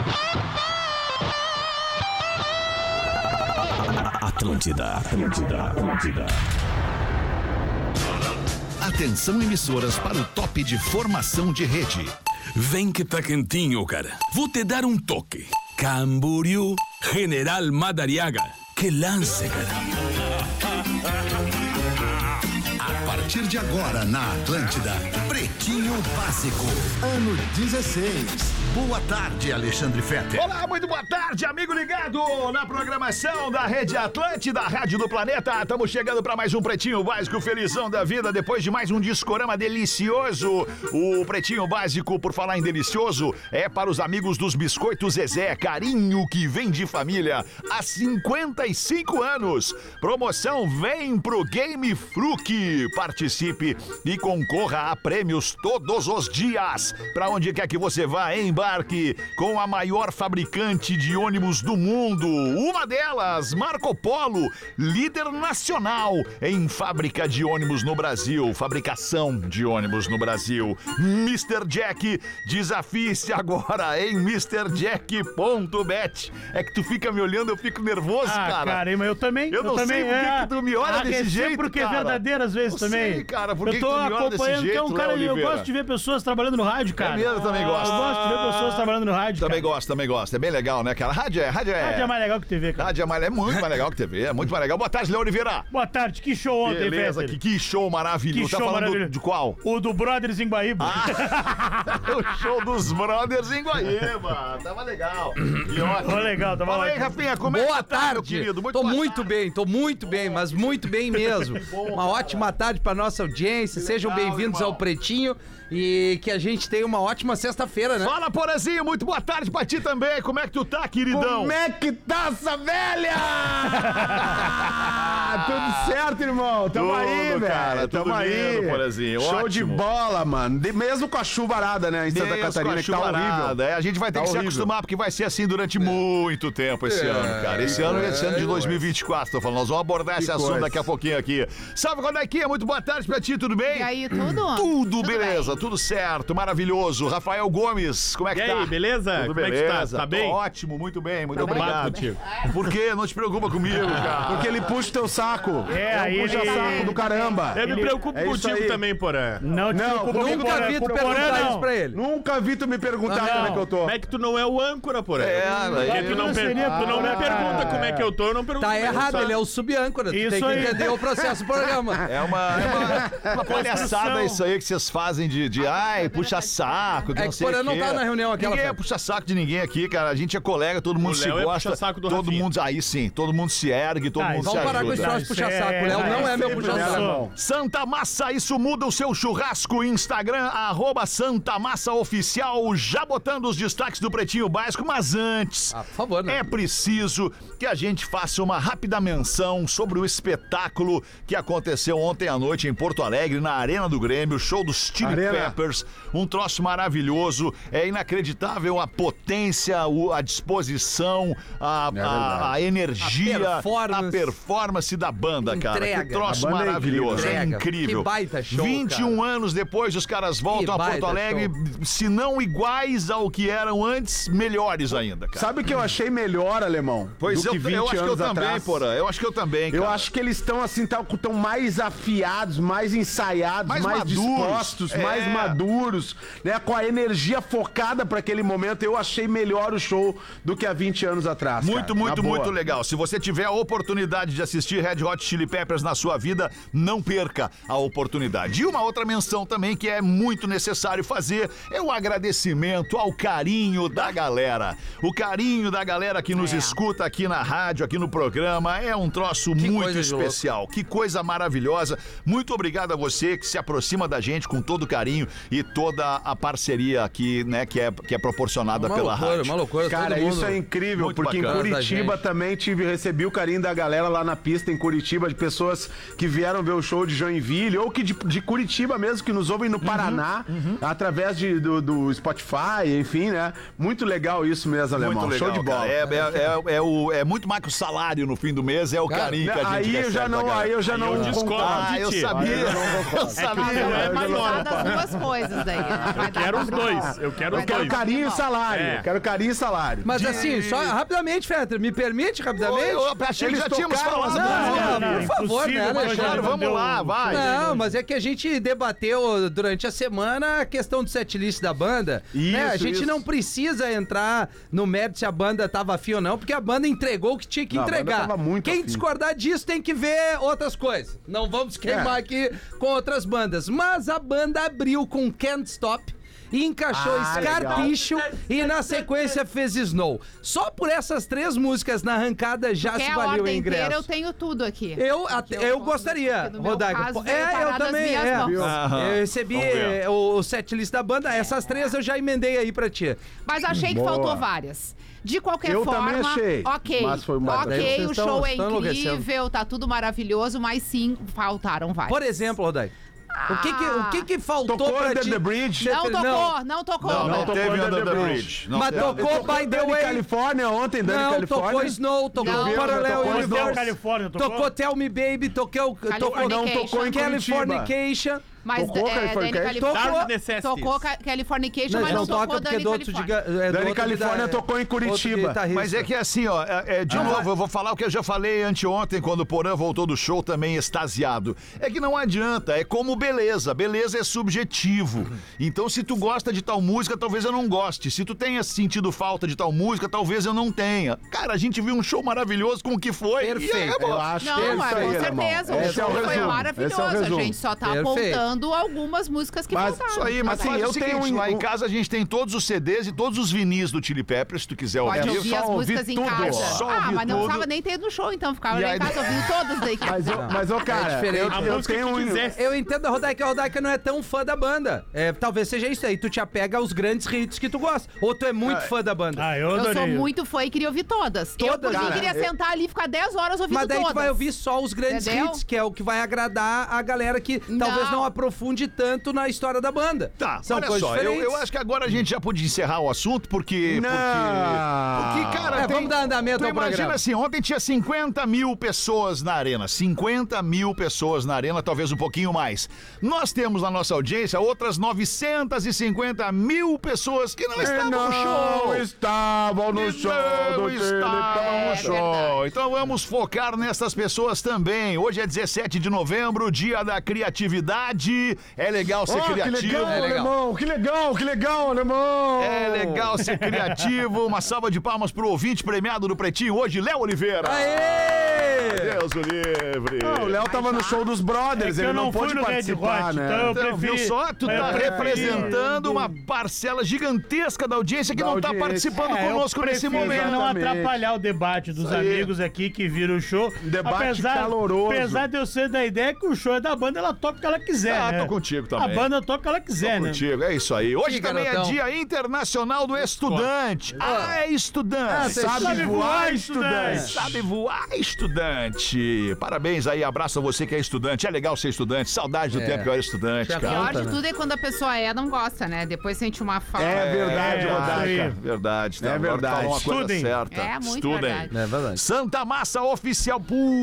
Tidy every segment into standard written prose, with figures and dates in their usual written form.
Atlântida. Atenção, emissoras, para o top de formação de rede. Vem que tá quentinho, cara. Vou te dar um toque. Camboriú, General Madariaga. Que lance, cara. A partir de agora, na Atlântida, Pretinho Básico, ano 16. Boa tarde, Alexandre Fetter. Olá, muito boa tarde, amigo ligado na programação da Rede Atlântida, Rádio do Planeta. Estamos chegando para mais um Pretinho Básico, felizão da vida, depois de mais um discorama delicioso. O Pretinho Básico, por falar em delicioso, é para os amigos dos Biscoitos Zezé, carinho que vem de família há 55 anos. Promoção vem pro Game Fruc. Participe e concorra a prêmios todos os dias. Para onde quer que você vá, embarque com a maior fabricante de ônibus do mundo. Uma delas, Marco Polo, líder nacional em fábrica de ônibus no Brasil, fabricação de ônibus no Brasil. Mr. Jack, desafie-se agora em MrJack.bet. É que tu fica me olhando, eu fico nervoso, cara. Cara, mas eu também. Eu não sei por que tu me olha desse jeito, porque cara. É verdadeiro às vezes Eu também. sei, cara, por que eu tô tu me olha desse acompanhando, jeito, que é um cara, Léo eu Oliveira? gosto de ver pessoas trabalhando no rádio, cara. É mesmo, eu também gosto. Eu gosto de ver pessoas trabalhando no rádio, Também cara. gosto. É bem legal, né, cara? Rádio é Rádio é mais legal que TV, cara. Rádio é muito mais legal que TV, é muito mais legal. Boa tarde, Léo Oliveira. Boa tarde, que show ontem, Beleza, Fetter. que show maravilhoso. Que Tá show falando maravilhoso. de qual? O do Brothers em Guaíba. O show dos Brothers em Guaíba. Tava legal. E ótimo. Tava legal, tava Fala aí, ótimo. Rafinha, como é que Boa tá, meu tarde, querido? tô boa muito tarde. bem, mas muito bem mesmo. Uma ótima tarde pra nossa audiência, sejam legal, bem-vindos irmão. ao Pretinho e que a gente tenha uma ótima sexta-feira, né? Fala, Porazinho, muito boa tarde pra ti também. Como é que tu tá, queridão? Como é que tá essa velha? Tudo certo, irmão? Tamo Tudo, aí, cara, velho. tudo Tamo aí. lindo, Porazinho, Show ótimo. de bola, mano. Mesmo com a chuvarada, né, em Santa Mesmo Catarina, com a que tá horrível. chuvarada. É, a gente vai ter Tá que se horrível. acostumar, porque vai ser assim durante muito tempo esse ano, cara. Esse ano de 2024, tô falando. Nós vamos abordar esse assunto coisa. daqui a pouquinho aqui. Salve, Rodequinha, muito boa tarde pra ti, tudo bem? E aí, tudo? Tudo beleza, bem. tudo certo, maravilhoso. Rafael Gomes, como é que E tá? aí, beleza? Tudo Como é que tu tá? beleza? Tá bem? Tô ótimo, muito bem, muito Tá bem? obrigado. Contigo. Por quê? Não te preocupa comigo, cara. Porque ele puxa o teu saco. É, aí puxa ele- saco do caramba. Eu me preocupo É isso contigo aí. também, Porã. Não te Não, preocupa com Nunca vi tu perguntar isso pra ele. Nunca vi tu me perguntar Não. como é que eu tô. Como é que tu não é o âncora, Porã? aí- Tu não, Não seria- tu não me pergunta como é que eu tô, eu não pergunto. Tá como é que errado, tu tá. ele é o sub-âncora, tu Isso tem que aí. entender o processo do programa. É uma palhaçada isso aí que vocês fazem de ai, puxa saco, que É não que sei Porã o não quê. tá na reunião aquela, Ninguém é Fred. puxa saco de ninguém aqui, cara. A gente é colega, todo mundo O se Léo é gosta. puxa-saco do todo Rafinha. mundo, aí sim, todo mundo se ergue, todo mundo se Vamos parar com esse ajuda. troço de puxa-saco. O Léo não é meu sempre, puxa-saco. né, irmão? Santa Massa, isso muda o seu churrasco. Instagram, @Santa Massa Oficial, já botando os destaques do Pretinho Básico, mas antes... Ah, por favor, né? É preciso que a gente faça uma rápida menção sobre o espetáculo que aconteceu ontem à noite em Porto Alegre, na Arena do Grêmio, o show dos Chili Arena. Peppers, um troço maravilhoso, é inacreditável a potência, a disposição, a energia, A performance da banda, cara. Entrega. Que troço A banda é maravilhoso, é Entrega. incrível. Que baita show, 21 cara. anos depois, os caras voltam a Que Porto baita Alegre, se não iguais ao que eram antes, melhores ainda, cara. Sabe o que eu achei melhor, alemão? Pois do que 20 eu acho que eu anos também, atrás? Porã. Eu acho que eu também, cara. Eu acho que eles estão assim, tão mais afiados, mais ensaiados, Mais mais maduros. dispostos, É. mais maduros, né? Com a energia focada para aquele momento. Eu achei melhor o show do que há 20 anos atrás. Muito, cara. muito, Na boa. muito legal. Se você tiver a oportunidade de assistir Red Hot Chili Peppers na sua vida, não perca a oportunidade. E uma outra menção também que é muito necessário fazer é o agradecimento ao carinho da galera. O carinho da galera que nos escuta aqui na rádio, aqui no programa, é um troço Que muito coisa de especial. Que coisa maravilhosa. Muito obrigado a você que se aproxima da gente com todo o carinho e toda a parceria aqui, né, que é proporcionada pela rádio. Uma loucura. Cara, todo isso mundo... é incrível, Muito porque bacana. em Curitiba Da também recebi o carinho da galera lá na pista em Curitiba, de pessoas que vieram ver o show de Joinville, ou que de Curitiba mesmo, que nos ouvem no Paraná, através do Spotify, enfim, né? Muito legal isso mesmo, alemão. Muito legal, Show de bola. cara. É muito mais que o salário no fim do mês, é o Cara, carinho que a gente Aí eu recebe já da não, galera. aí eu já não eu discordo. concordo. Eu Titi. sabia. Aí eu não Eu concordo. sabia. É Vai maior. precisar das duas coisas daí. Não vai dar Quero pra os brincar. dois. Eu quero Eu os quero carinho e salário. É. Quero carinho e salário. Mas assim, só rapidamente, Fetter, me permite rapidamente? Eu achei que já tínhamos falado. Não, por favor, né, Alexandre? Claro, vamos lá, vai. Não, mas é que a gente debateu durante a semana a questão do setlist da banda. Né? A gente não precisa entrar no mérito se a banda tava afim ou não, porque a banda entregou o que tinha que Não, a banda entregar. tava muito Quem afim. discordar disso tem que ver outras coisas. Não vamos queimar aqui com outras bandas. Mas a banda abriu com Can't Stop e encaixou Scar legal. Tissue e na sequência fez Snow. Só por essas 3 músicas na arrancada já Porque se a valeu o ordem inteira ingresso. eu tenho tudo aqui. Eu gostaria, Porque no meu Rodaica. caso, veio Eu parar das também. minhas mãos. Eu recebi o setlist da banda. Essas 3 eu já emendei aí pra ti. Mas achei que faltou várias. De qualquer Eu forma, também achei, ok. mas foi uma- Ok, Vocês o estão- show é estão enlouquecendo. incrível, tá tudo maravilhoso, mas sim, faltaram várias. Por exemplo, Rodaica, o que faltou Tocou pra Under ti? the Bridge. Não tocou, não tocou. Não tocou teve Under Under the the Bridge. Bridge. Não Mas teve. tocou By the Dani Way. Califórnia ontem, Dani Não, Califórnia. tocou Snow, tocou Não. Parallel Tocou Hotel Universe. Califórnia, tocou? Tocou Tell Me Baby, tocou Não tocou em Californication. Mas Tocou Californication? Tocou. Dark Necessities. tocou Californication, mas não toca tocou porque é Dani do outro Califórnia. Dani Califórnia tocou em Curitiba. Mas é que assim, ó, de novo, eu vou falar o que eu já falei anteontem, quando o Porã voltou do show também extasiado. É que não adianta, é como beleza. Beleza é subjetivo. Então, se tu gosta de tal música, talvez eu não goste. Se tu tenha sentido falta de tal música, talvez eu não tenha. Cara, a gente viu um show maravilhoso com o que foi. Perfeito. E acabou. Eu acho Não, que é mas isso aí, com alemão. certeza, o Esse é show o foi resumo. maravilhoso. Esse é o A resumo. gente só tá Perfeito. apontando algumas músicas que Mas faltaram. Isso aí, mas Assim, faz eu o seguinte, tenho lá em casa a gente tem todos os CDs e todos os vinis do Chili Peppers, se tu quiser Pode ouvir. ouvir as só ouvi músicas em tudo. casa. Só Ah, ouvi mas não tudo. precisava nem ter ido no show, então. Ficava E lá aí- em casa ouvindo todas daí. Mas ô, cara, diferente. eu tenho um... Eu entendo a Rodaica não é tão fã da banda. Talvez seja isso aí, tu te apega aos grandes hits que tu gosta. Ou tu é muito fã da banda. Ah, eu Eu adorei. sou muito fã e queria ouvir todas. Eu, por mim, cara, queria sentar ali e ficar 10 horas ouvindo Mas daí todas. tu vai ouvir só os grandes Entendeu? hits, que é o que vai agradar a galera que talvez não aprofunde tanto na história da banda. Tá, São olha coisas só, diferentes. eu acho que agora a gente já podia encerrar o assunto, porque... Não. Porque, cara, vamos dar andamento tu ao imagina programa. assim, ontem tinha 50 mil pessoas na arena. 50 mil pessoas na arena, talvez um pouquinho mais. Nós temos na nossa audiência outras 950 mil pessoas que não estavam no show. Não estavam no show do Não estavam no Chili show. Então vamos focar nessas pessoas também. Hoje é 17 de novembro, dia da criatividade. É legal ser criativo. Que legal, alemão! Que legal, alemão! É legal ser criativo. Uma salva de palmas pro ouvinte premiado do Pretinho hoje, Léo Oliveira. Aê! Deus o livre. O Léo tava no show dos Brothers, É que ele eu não não fui pôde no Red participar, Hot, né? então eu Então, viu preferi- só? Tu tá eu preferi- representando uma parcela gigantesca da audiência que Da não tá audiência. participando eu conosco nesse prefiro momento. não Exatamente. atrapalhar o debate dos Isso aí. amigos aqui que viram o show. Debate caloroso. Apesar de eu ser da ideia que o show é da banda, ela toca o que ela quiser, Ah, né? tô contigo também. A banda toca o que ela quiser, né? Contigo, é isso aí. Hoje Que também garotão. é Dia Internacional do Estudante. É estudante. Sabe voar, estudante! Sabe voar, estudante. Parabéns aí, abraço a você que é estudante. É legal ser estudante. Saudade do tempo que eu era estudante, Já O cara. pior Conta, de né? tudo é quando a pessoa não gosta, né? Depois sente uma falta. É verdade, É, Rodaica. isso aí. Verdade, tá? É Agora tu verdade. falou uma coisa Estudem. certa. É, muito Estudem. verdade. É verdade. Santa Massa Oficial.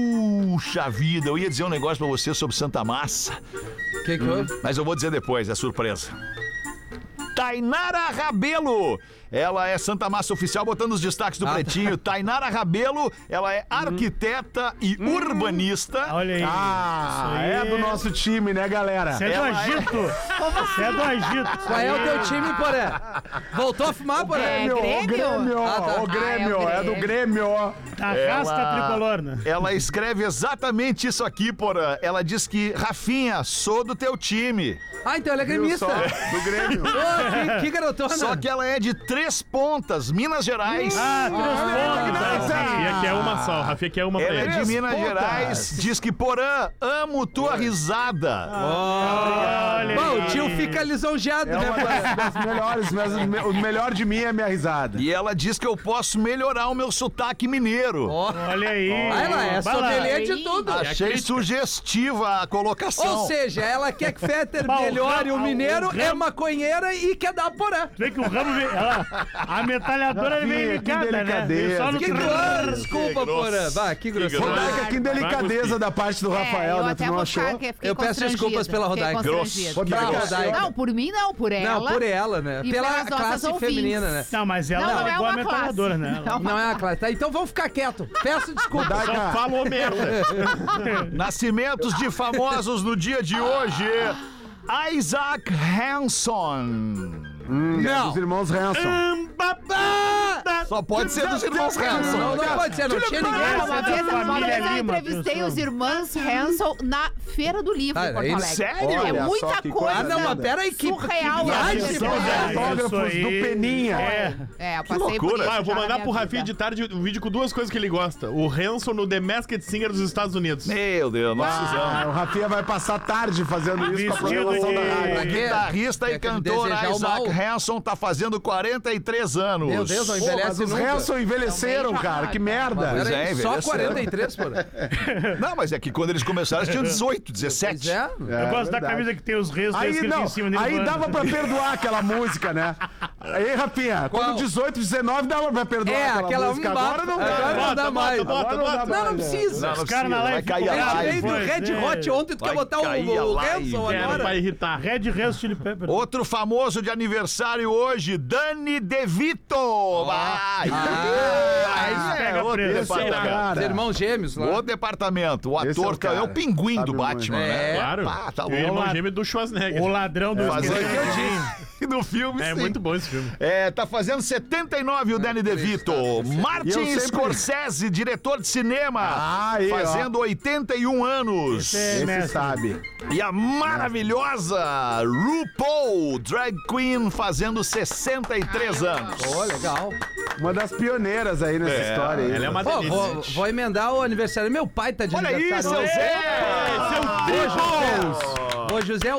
Puxa vida, eu ia dizer um negócio pra você sobre Santa Massa, O que houve? mas eu vou dizer depois, é surpresa. Tainara Rabelo. Ela é Santa Massa Oficial, botando os destaques do Pretinho. Tainara Rabelo, ela é arquiteta e urbanista. Olha aí. Ah, Isso aí. é do nosso time, né, galera? Você é do Ela é- Agito. Você é do Agito. Qual é o teu time, Poré? Voltou a fumar, Poré? É O Grêmio, Ah, tá. o Grêmio, Ah, é é o do Grêmio. Arrasta tricolor, né? Ela escreve exatamente isso aqui, Porã. Ela diz que, Rafinha, sou do teu time. Ah, então ela é Viu gremista. só? Do Grêmio. Pô, que garotona. Só que ela é de Três Pontas, Minas Gerais. Ah, três pontos. Rafinha quer uma só, Rafinha quer uma pra Ela é ele. de Minas Pontas. Gerais, diz que, Porã, amo tua risada. Olha Bom, aí. o tio fica lisonjeado, É né, uma Poré? das melhores, mas o melhor de mim é a minha risada. E ela diz que eu posso melhorar o meu sotaque mineiro. Olha aí. Ah, ela é Vai lá. sommelier de tudo. Achei sugestiva a colocação. Ou seja, ela quer que Fetter Bah, o melhore o Ram- mineiro, o Ram- é maconheira e quer dar Poré. Vê que o Ramo veio. A metralhadora ele veio Rafinha, que ligada, né? delicadeza. Veio só no Que grosso, desculpa, Porã. Vai, que grosseiro. Rodaica, que delicadeza da parte do Rafael, eu né? até Tu não vou achou? ficar, fiquei Eu peço constrangida, desculpas pela fiquei Rodaica. constrangida. Rodaica. Não, por mim não, por ela. Não, por ela, né? E Pela pelas nossas classe ouvintes. feminina, né? Não, mas ela Não é pegou a uma metralhadora, classe. né? Não é a classe. Tá, então vamos ficar quieto. Peço desculpas. Rodaica, Falou merda. Nascimentos de famosos no dia de hoje. Isaac Hanson. dos irmãos Hanson. Só pode ser dos irmãos Hanson. Não, não pode ser, não tinha ninguém. Uma vez Família eu Lima, entrevistei pessoal. os irmãos Hanson na Feira do Livro em Porto eles- Alegre. sério? É Olha muita só que coisa. Ah, não, mas peraí, que surreal. viagem, assim. São os É, autógrafos isso aí. do Peninha. É. Eu passei por loucura. isso. Ah, eu vou já na mandar minha pro vida. Rafinha de tarde um vídeo com duas coisas que ele gosta. O Hanson no The Masked Singer dos Estados Unidos. Meu Deus, não precisamos. O Rafinha vai passar tarde fazendo isso com a Vestido programação da de- rádio. A guitarrista Quer e que me cantor desejar o Isaac mal? Hanson tá fazendo 43 anos. Meu Deus, não Pô, envelhece mas os nunca. Hanson envelheceram, Também já- cara. Que merda. Pois Peraí, é, só envelheceram. 43, Porã. Não, mas é que quando eles começaram, eles tinham 18, 17. Pois é. Eu gosto da verdade. camisa que tem os reis Aí escrito não, em cima aí Nirvana. dava pra perdoar aquela música, né? Aí, Rafinha, Qual? quando 18, 19 dava pra perdoar É, aquela música. Agora não dá. Agora não dá mais. Agora não dá Não, não mais, né? precisa. Não Os caras na precisa, vai live cair a ficam Eu live. veio do Pois Red é. Hot ontem, tu Vai quer botar cair a o live. Hanson É, não agora? vai irritar. Red Hot Chili Pepper. Outro famoso de aniversário hoje, Danny DeVito. Vai. Aí pega é outro preso. Esse é o departamento. cara. Os irmãos gêmeos lá. Outro departamento. O Esse é o ator cara. é o pinguim Sabe do Batman, muito. né? Claro. Pá, tá E o louco. irmão lá. gêmeo do Schwarzenegger. O ladrão do Fazendo esquema. o que eu disse. No filme, É sim. muito bom esse filme. É, tá fazendo 79 o Danny DeVito. Martin E eu sempre- Scorsese, diretor de cinema, Aí, ó. fazendo 81 anos. É, Esse mestre. sabe. E a maravilhosa RuPaul, drag queen, fazendo 63 anos. Pô, legal. Uma das pioneiras aí nessa É, história aí. Ela é uma Pô, delícia. vou emendar o aniversário. Meu pai tá de Olha aí, aniversário. seu hoje. Zé! Ô, José,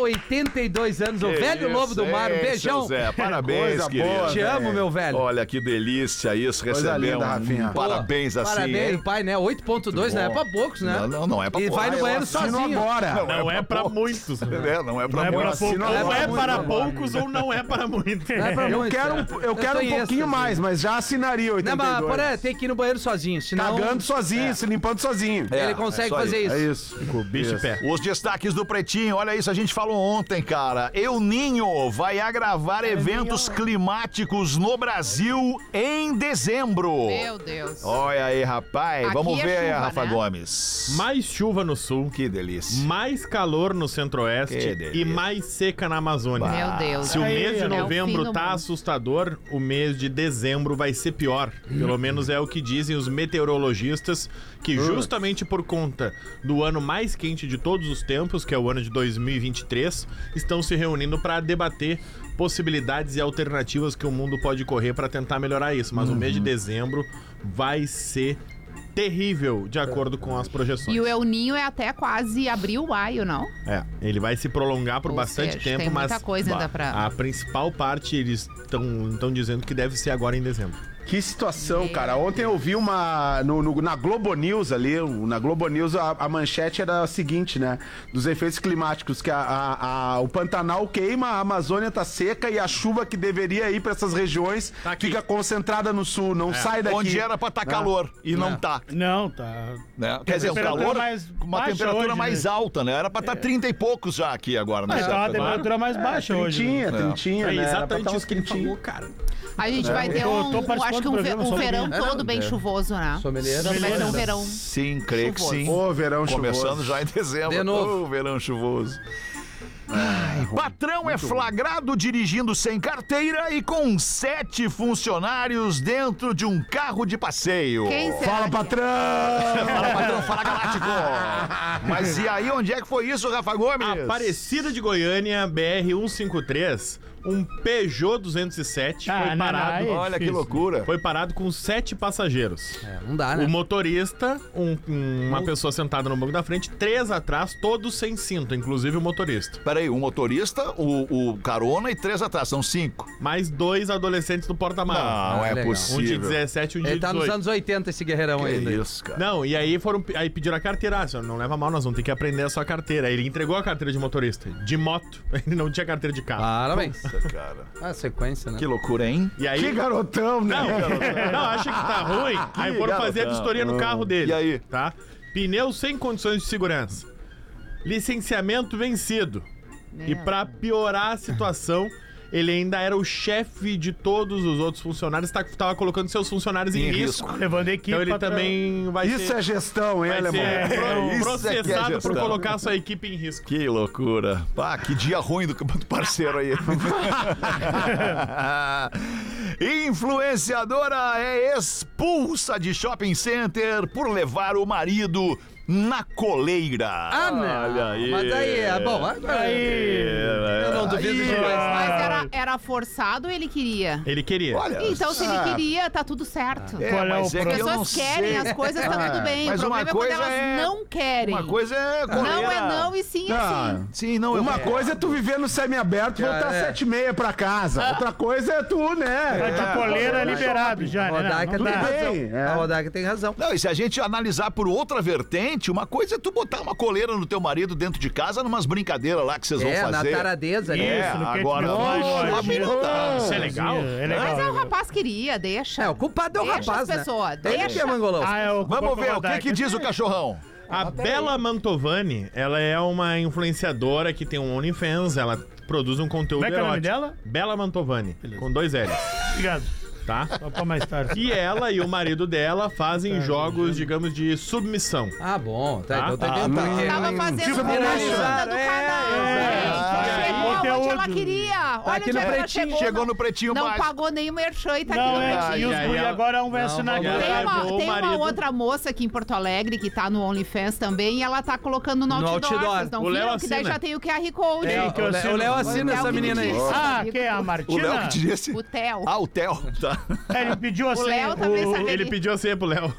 82 anos, o Que velho isso, lobo do mar. Um hein, beijão. seu Zé, parabéns, Coisa querido. boa. Te amo, meu velho. Olha que delícia isso, Coisa receber linda, Rafinha. parabéns assim, Parabéns, hein? pai, né? 8.2 não é pra poucos, né? Não é pra E poucos. vai no banheiro Assino sozinho. agora. Não é pra muitos. É, não é pra Não é poucos. pra assino pouco. Ou é muito, para né? poucos ou não é para muitos. Não é pra Eu muitos, quero, né? eu quero tô um em pouquinho êxtase. mais, mas já assinaria Não, 82. mas, porra, tem que ir no banheiro sozinho, senão Cagando sozinho, se limpando sozinho. ele consegue isso aí. fazer isso. É isso. Com o bicho Isso. pé. Os destaques do Pretinho, olha isso, a gente falou ontem, cara. El Ninho vai agravar eventos climáticos no Brasil em dezembro. Meu Deus. Olha aí, rapaz. Aqui Vamos é ver, chuva, Rafa né? Gomes. Mais chuva no sul, Que delícia. mais calor no Que centro-oeste delícia. e mais seca na Amazônia. Meu Deus. Se o mês de É o fim novembro do tá mundo. assustador, o mês de dezembro vai ser pior. Pelo menos é o que dizem os meteorologistas, que justamente por conta do ano mais quente de todos os tempos, que é o ano de 2023, estão se reunindo para debater possibilidades e alternativas que o mundo pode correr para tentar melhorar isso. Mas o mês de dezembro vai ser terrível, de acordo com as projeções. E o El Ninho é até quase abril, maio, não? É, ele vai se prolongar por Ou bastante seja, tempo, tem muita mas coisa ainda pra- a principal parte eles estão dizendo que deve ser agora em dezembro. Que situação, cara. Ontem eu vi uma. Na Globo News ali, na Globo News, a manchete era a seguinte, né? Dos efeitos climáticos, que o Pantanal queima, a Amazônia tá seca e a chuva que deveria ir pra essas regiões Tá aqui. fica concentrada no sul, não sai daqui. Onde era pra estar calor e não tá. Não, tá. Né? Quer dizer, o temperatura calor, mais uma baixa temperatura hoje, mais né? alta, né? Era pra estar 30 e poucos já aqui agora. Né? Mas tá uma temperatura mais baixa hoje. né? Trintinha, É né? Era pra exatamente tá uns isso que ele quentinhos. falou, cara. A gente vai ter Eu tô acho participando que do programa, só um verão É, todo não, bem é. chuvoso, né? Sommelier Vai ser um verão. Sim, creio que sim. Ô, verão Começando chuvoso. já em dezembro. De novo. Ô, verão chuvoso. Patrão é flagrado dirigindo sem carteira e com 7 funcionários dentro de um carro de passeio. Quem será? Fala, que- patrão! Fala, patrão, fala galáctico. Mas e aí, onde é que foi isso, Rafa Gomes? Aparecida de Goiânia, BR-153, um Peugeot 207 Ah, foi não, parado. não, aí- Olha que difícil. loucura. Foi parado com 7 passageiros. Não dá, né? O motorista, uma pessoa sentada no banco da frente, 3 atrás, todos sem cinto, inclusive o motorista. Peraí, um motorista, o carona e 3 atrás, são 5. Mais 2 adolescentes no porta-malas. Não, é legal. Um de possível. 17 e um de Ele tá 18. nos anos 80, esse guerreirão Que ainda. isso, cara. Não, e aí aí pediram a carteira. Ah, senhor, não leva mal, nós vamos ter que aprender a sua carteira. Aí ele entregou a carteira de motorista, de moto. Ele não tinha carteira de carro. Parabéns. Puta, cara. A sequência, né? Que loucura, hein? E aí... Que garotão, né? Não, acha que tá ruim? Aí foram fazer a vistoria no carro dele. E aí? Tá? Pneu sem condições de segurança. Licenciamento vencido. E pra piorar a situação, ele ainda era o chefe de todos os outros funcionários, tava colocando seus funcionários em risco. Levando a equipe. Então ele também vai Isso ser, é gestão, hein, vai alemão? ser Isso processado é por gestão. colocar sua equipe em risco. Que loucura. Pá, que dia ruim do parceiro aí. Influenciadora é expulsa de shopping center por levar o marido na coleira. Ah, não. Olha aí. Mas aí, é bom. Eu não duvido de mais. Mas era forçado ou ele queria? Ele queria. Olha, Então, se ele queria, tá tudo certo. Qual é o As que eu não pessoas querem sei. as coisas, tá tudo bem. Mas O uma problema é quando coisa elas é- não querem. Uma coisa é coleira. Não é não e sim é sim. Sim, não, Uma coisa é tu viver no semi-aberto e voltar às 7h30 pra casa. Outra coisa é tu, né? Mas de coleira é liberado já, A né? Rodaica Não tem dá. razão. bem, é. A Rodaica tem razão. Não, e se a gente analisar por outra vertente, uma coisa é tu botar uma coleira no teu marido dentro de casa, numas brincadeiras lá que vocês vão Na fazer. taradeza ali. É, Isso, no agora quente não, demais, shopping não dá. Isso é legal? É legal. Mas o legal. rapaz queria, deixa. É, o culpado é o Deixa rapaz, as pessoas, né? Ele deixa. que é mangolão. Ah, é o Vamos ver, o Rodaica. que diz o cachorrão? A Bela Mantovani, ela é uma influenciadora que tem um OnlyFans, ela produz um conteúdo Como é que é o nome erótico. dela? Bela Mantovani, com 2 L's, Obrigado. tá? Só pra mais tarde. E ela e o marido dela fazem jogos, digamos, de submissão. Ah, bom. Tá, então tá Ah, vendo tá. por quê? Tava fazendo Tipo, propaganda do viralizar, canal. Chegou onde ela conteúdo. queria. Olha aqui onde no ela pretinho. Chegou no pretinho Não básico. pagou nem o merchan e tá Não, aqui no é. pretinho. E os aí guri ela- agora um vai assinar vamos aqui. lá. Tem uma, levou o tem uma marido. outra moça aqui em Porto Alegre que tá no OnlyFans também e ela tá colocando no No outdoor. outdoor. Vocês não O Léo viram? Que daí assina. já tem o QR Code. É, que eu assino. O Léo assina O essa Léo que menina me aí. disse. Ah, quem é a O Martina? Léo que te disse. O Theo. Ah, o Theo. Tá. É, ele pediu a O senha. Léo também sabe. Ele pediu a senha pro Léo.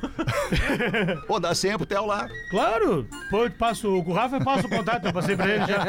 Pô, dá senha pro Theo lá. Claro. Pô, eu passo, o Rafa eu passo o contato, eu passei pra ele já.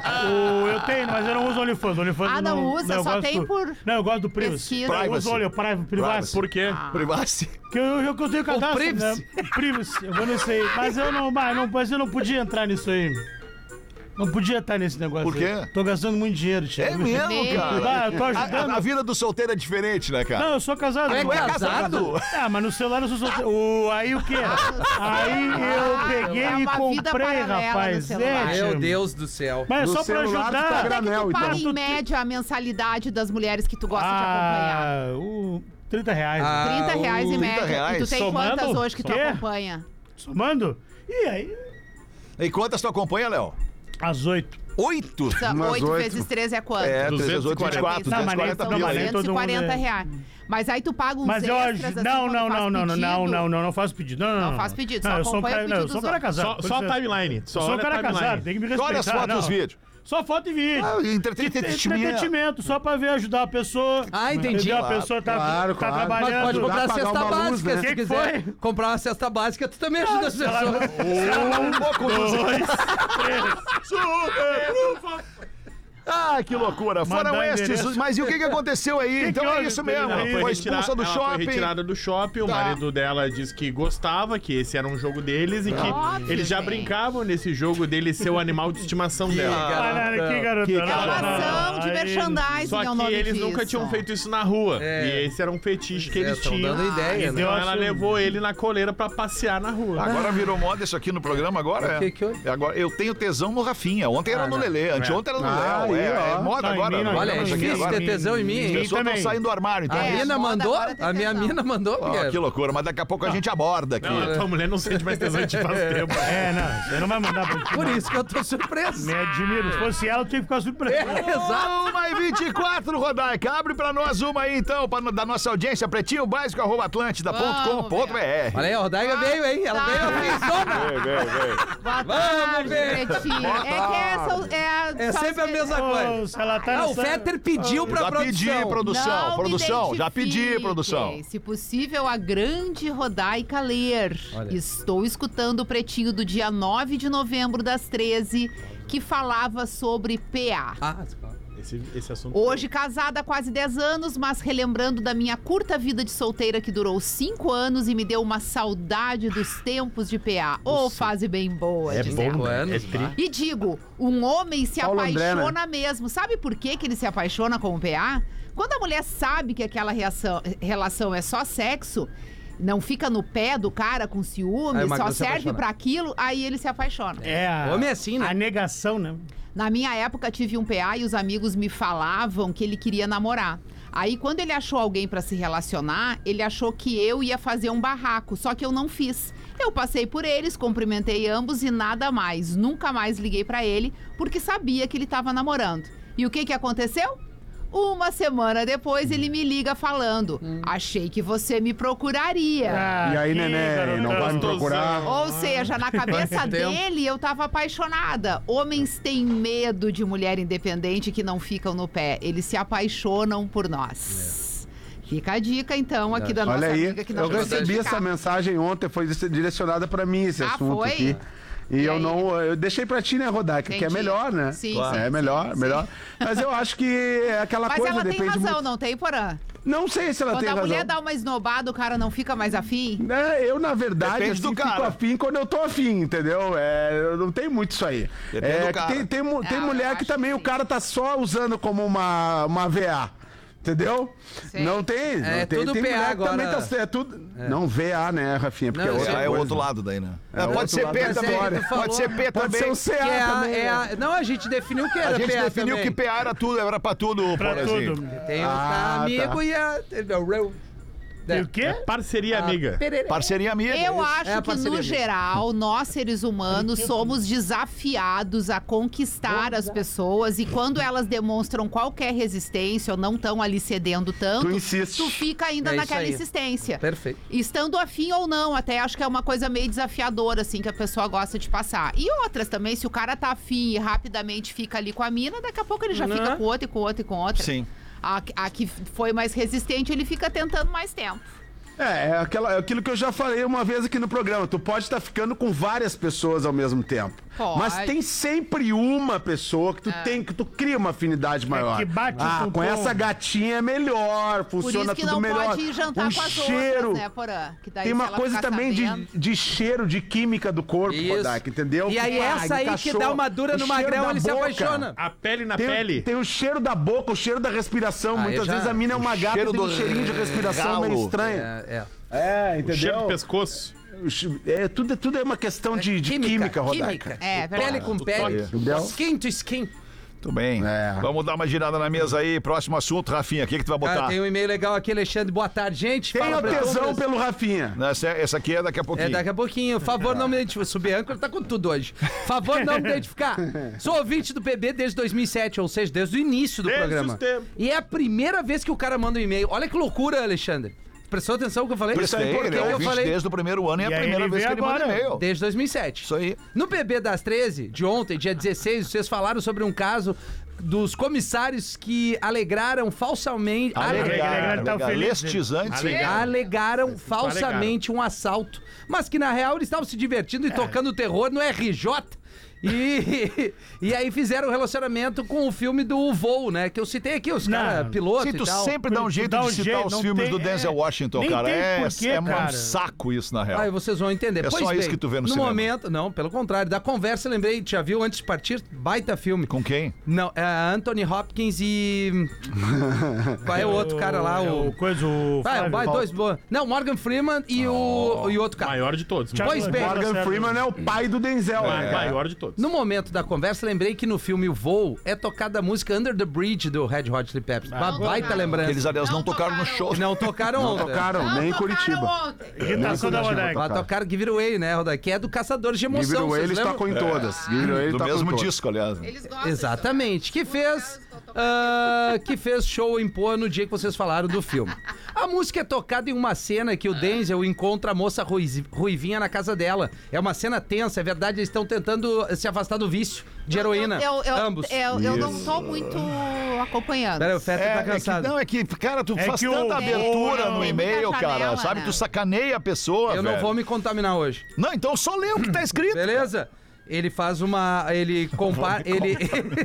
Eu tenho, mas eu não uso OnlyFans. OnlyFans Ah, eu não usa, eu só gosto tem do- por Não, eu gosto do Privacy. pesquisa. Eu uso Privacy. Por quê? Privacy. Que eu tenho cadastro, Privacy. né? Privacy, eu vou nesse aí. Mas eu não podia entrar nisso aí. Não podia estar nesse negócio. Por quê? aí. Tô gastando muito dinheiro, tio. É mesmo, Meu. cara. Ah, eu tô ajudando. A vida do solteiro é diferente, né, cara? Não, eu sou casado. Tu é Eu- casado? Ah, mas no celular eu sou solteiro. Aí o quê? Aí eu peguei é e uma vida comprei, paralela no rapaz. celular. Meu tio. Deus do céu. Mas é No só pra celular tu ajudar. tá granel, Tu paga então. em média a mensalidade das mulheres que tu gosta de acompanhar. Ah, R$30. Ah, R$30 em média. R$30. E tu tem Somando? quantas hoje que tu Quê? acompanha? Somando? E aí? E quantas tu acompanha, Léo? Às 8. 8? Umas 8 oito. vezes 13 é quanto? É, 240. 324, Não, mas nem- 240 não, mil mas aí. nem todo mundo 240 é. reais. Mas aí tu paga uns Mas eu extras, ajudo. assim, Não, quando não, faz não, não, pedido. não faço pedido. Não Não faz pedido, Não, só eu sou um acompanha cara, o não, eu pedido sou um dos cara casado. Só a timeline. Eu sou um cara casado, tem que me respeitar. Olha as fotos não. e os vídeos. Só foto e vídeo. Ah, entretenimento. Entretenimento, só pra ver, ajudar a pessoa. Ah, entendi. Entendeu? A Claro, pessoa tá, claro, tá claro. Mas trabalhando. pode comprar a pagar cesta uma luz, básica, né? se Que quiser. foi? Comprar uma cesta básica, tu também ajuda as pessoas. Um pouco dos... Ah, que loucura. Foram Mandar estes. endereço. Mas e o que aconteceu aí? Então que é houve, isso mesmo. Pedro? Ela Foi expulsa do ela foi shopping. retirada do shopping, o Tá. marido dela disse que gostava, que esse era um jogo deles e que Óbvio, eles já gente. brincavam nesse jogo dele ser o animal de estimação dela. Que garotão. Que Reclamação de merchandising Só é o que nome eles disso. nunca tinham feito isso na rua. É. E esse era um fetiche que eles Estão tinham. dando ideia, né? Então Eu ela acho- levou ele na coleira pra passear na rua. Agora virou moda isso aqui no programa, agora O é. que houve? Agora, eu tenho tesão no Rafinha. Ontem era no não. Lelê, anteontem era no Ah, Léo. aí, É ó. moda Não, em agora. mim não, no Olha, é programa isso aqui difícil agora. ter tesão em mim, As hein? pessoas estão também. saindo do armário, então. A É, mina moda mandou? agora tem A minha tesão. mina mandou, Ó, Pierre. que loucura, mas daqui a pouco a gente aborda aqui. Não, a tua mulher não sente mais tesão de faz tempo. É, não, você não vai mandar pra ti. Por isso que eu tô surpreso. Me admiro. Se fosse ela, eu tinha que ficar surpreso. Exato. 1h24, Rodaica. Abre pra nós uma aí, então, da nossa audiência, pretinho_básico@atlântida.com.br. Olha aí, a Rodaiga veio, hein? Ela veio afinsona. Boa Vamos tarde, ver. Pretinho. É que É sempre a mesma coisa. Ô, se ela tá Ah, o nessa- Fetter pediu pra Já pedi, produção. produção. Não Produção, me já pedi, identifiquem. produção. Se possível, a grande Rodaica ler. Olha. Estou escutando o Pretinho do dia 9 de novembro, das 13, que falava sobre PA. Ah, Esse assunto. Hoje casada há quase 10 anos, mas relembrando da minha curta vida de solteira que durou 5 anos e me deu uma saudade dos tempos de PA. Fase bem boa. É dizendo. bom, né? É tri. E digo, um homem se Paulo André, apaixona mesmo. Sabe por que ele se apaixona com o PA? Quando a mulher sabe que aquela relação é só sexo, não fica no pé do cara com ciúme, só serve pra aquilo, aí ele se apaixona. Homem é assim, né? A negação, né? Na minha época, tive um PA e os amigos me falavam que ele queria namorar. Aí, quando ele achou alguém pra se relacionar, ele achou que eu ia fazer um barraco, só que eu não fiz. Eu passei por eles, cumprimentei ambos e nada mais. Nunca mais liguei pra ele, porque sabia que ele tava namorando. E o que aconteceu? Uma semana depois, ele me liga falando: achei que você me procuraria. E aí, neném, não vai me procurar? Ou seja, na cabeça dele, eu tava apaixonada. Homens têm medo de mulher independente que não ficam no pé. Eles se apaixonam por nós. Fica a dica, então, aqui da nossa Olha aí, amiga que não eu recebi essa mensagem ontem, foi direcionada pra mim esse assunto foi? aqui. E eu deixei pra ti, né, Rodaica, que é Entendi. melhor, né? Sim, claro. sim, É melhor, sim, melhor. Mas eu acho que é aquela Mas coisa, ela tem depende razão, muito. não tem, Porã? Não sei se ela Quando tem a razão. mulher dá uma esnobada, o cara não fica mais afim? Eu, na verdade, Depende assim, do fico cara. afim quando eu tô afim, entendeu? Eu não tenho muito isso aí. Depende do cara. Tem Não, mulher eu que acho também que o sim. cara tá só usando como uma VA. Entendeu? Sei. Não tem. É não tem, tudo tem PA mulher que agora. também tá é tudo. Não VA, né, Rafinha? Porque Não, outra É o coisa. outro lado daí, né? outro pode ser lado P da também. história. Pode ser P Pode também. ser o Que CA também. Não, a gente definiu que era A gente PA definiu também. que PA era tudo, era pra tudo, Pra Porazinho. tudo. Tem o Ah, amigo tá. e a... E o quê? Parceria amiga. Parceria amiga. Eu isso. acho É a que, parceria no mesmo. geral, nós, seres humanos, somos desafiados a conquistar as pessoas e quando elas demonstram qualquer resistência ou não estão ali cedendo tanto, Tu insiste. tu fica ainda É isso naquela aí. insistência. Perfeito. Estando afim ou não, até acho que é uma coisa meio desafiadora, assim, que a pessoa gosta de passar. E outras também, se o cara tá afim e rapidamente fica ali com a mina, daqui a pouco ele já fica com outra e com outra e com outra. Sim. A que foi mais resistente, ele fica tentando mais tempo. É aquilo que eu já falei uma vez aqui no programa. Tu pode estar ficando com várias pessoas ao mesmo tempo. Pode. Mas tem sempre uma pessoa que que tu cria uma afinidade maior. que bate com com essa gatinha é melhor, Por funciona isso que tudo não melhor. pode ir jantar o com as cheiro. outras, né, Porã? Que daí, Tem se uma ela coisa ficar também sabendo- de cheiro, de química do corpo, Isso. Rodaica, entendeu? E aí essa aí que dá uma dura no magrão, ele se apaixona. A pele na Tem, pele. tem o cheiro da boca, o cheiro da respiração. Aí Muitas já- vezes a mina é uma gata cheiro e tem um do cheirinho de respiração meio galo. estranho. O cheiro do Entendeu? pescoço. Tudo é uma questão de química, Rodaica. É, verdade. Pele com pele. Entendeu? Skin to skin. Tudo bem. É. Vamos dar uma girada na mesa aí. Próximo assunto, Rafinha. O que tu vai botar? Cara, tem um e-mail legal aqui, Alexandre. Boa tarde, gente. Tem Fala, o tesão Bretonas. pelo Rafinha. Essa aqui é daqui a pouquinho. É, daqui a pouquinho. Favor não me identificar. Subir âncora tá com tudo hoje. Favor não me identificar. Sou ouvinte do PB desde 2007, ou seja, desde o início do Desde programa. os tempos. E é a primeira vez que o cara manda um e-mail. Olha que loucura, Alexandre. Prestou atenção no que eu falei? Prestei, ele é eu ouvinte falei desde o primeiro ano e é E a aí primeira ele vez que veio ele manda agora. e-mail. Desde 2007. Isso aí. No PB das 13, de ontem, dia 16, vocês falaram sobre um caso dos comissários que alegraram falsamente... Alegaram, tá feliz, Lestizantes. Alegaram falsamente um assalto, mas que na real eles estavam se divertindo e tocando terror no RJ. E aí fizeram um relacionamento com o filme do Voo, né? Que eu citei aqui, os caras pilotos Sim, e tu tal. sempre dá um jeito dá de um citar jeito, os não filmes tem- do Denzel Washington, nem cara. tem É porquê, um cara. saco isso, na real. Aí vocês vão entender. É Pois só bem, isso que tu vê no no cinema. momento, não, pelo contrário, da conversa eu lembrei, já viu antes de partir? Baita filme. Com quem? Não, é Anthony Hopkins e... Qual é o outro cara lá? O... Coisa, o Ah, Flávio. dois boa. Não, Morgan Freeman e o outro cara. Maior de todos. Pois bem, Morgan Freeman é o pai do Denzel. né? Maior de todos. No momento da conversa, lembrei que no filme O Voo é tocada a música Under the Bridge do Red Hot Chili Peppers. Baita lembrança. Eles, aliás, não tocaram no show. Não tocaram Não ontem. tocaram, nem em Curitiba. Irritação da Rodaica. Mas tocaram Giveaway, né, Roda? Que é do Caçadores de Emoção. Giveaway vocês eles lembram? tocam em todas. Giveaway ele Do toca em mesmo todas. disco, aliás. Eles gostam. Exatamente. Que fez show em Poa no dia que vocês falaram do filme. A música é tocada em uma cena que o Denzel encontra a moça ruivinha na casa dela. É uma cena tensa, é verdade, eles estão tentando se afastar do vício de heroína. Ambos. Eu não tô muito acompanhando. Pera aí, o Fetter tá cansado. Cara, tu É faz que o- tanta abertura no tem e-mail, muita cara, janela, sabe? né? Tu sacaneia a pessoa, Eu não velho. vou me contaminar hoje. Não, então só lê o que tá escrito. Beleza? Ele faz uma... Ele compara... Ele...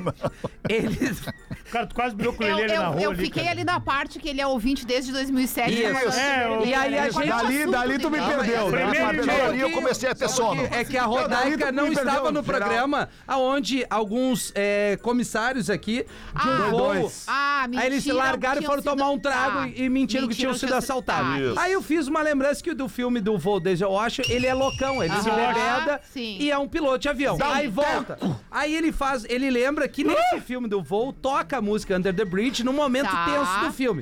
Cara, tu quase virou com ele na rua. Eu fiquei ali na parte que ele é ouvinte desde 2007. Isso. E aí a gente... Dali tu me perdeu. Ali eu comecei a ter sono. É que a Rodaica não estava no programa, aonde alguns comissários aqui de um voo... mentira. Aí eles se largaram e foram tomar um trago e mentiram que tinham sido assaltados. Aí eu fiz uma lembrança que do filme do voo desde eu acho, ele é loucão, ele se bebeda e é um piloto de avião. Aí volta. Aí ele lembra que nesse filme do voo toca a música Under the Bridge no momento tenso do filme.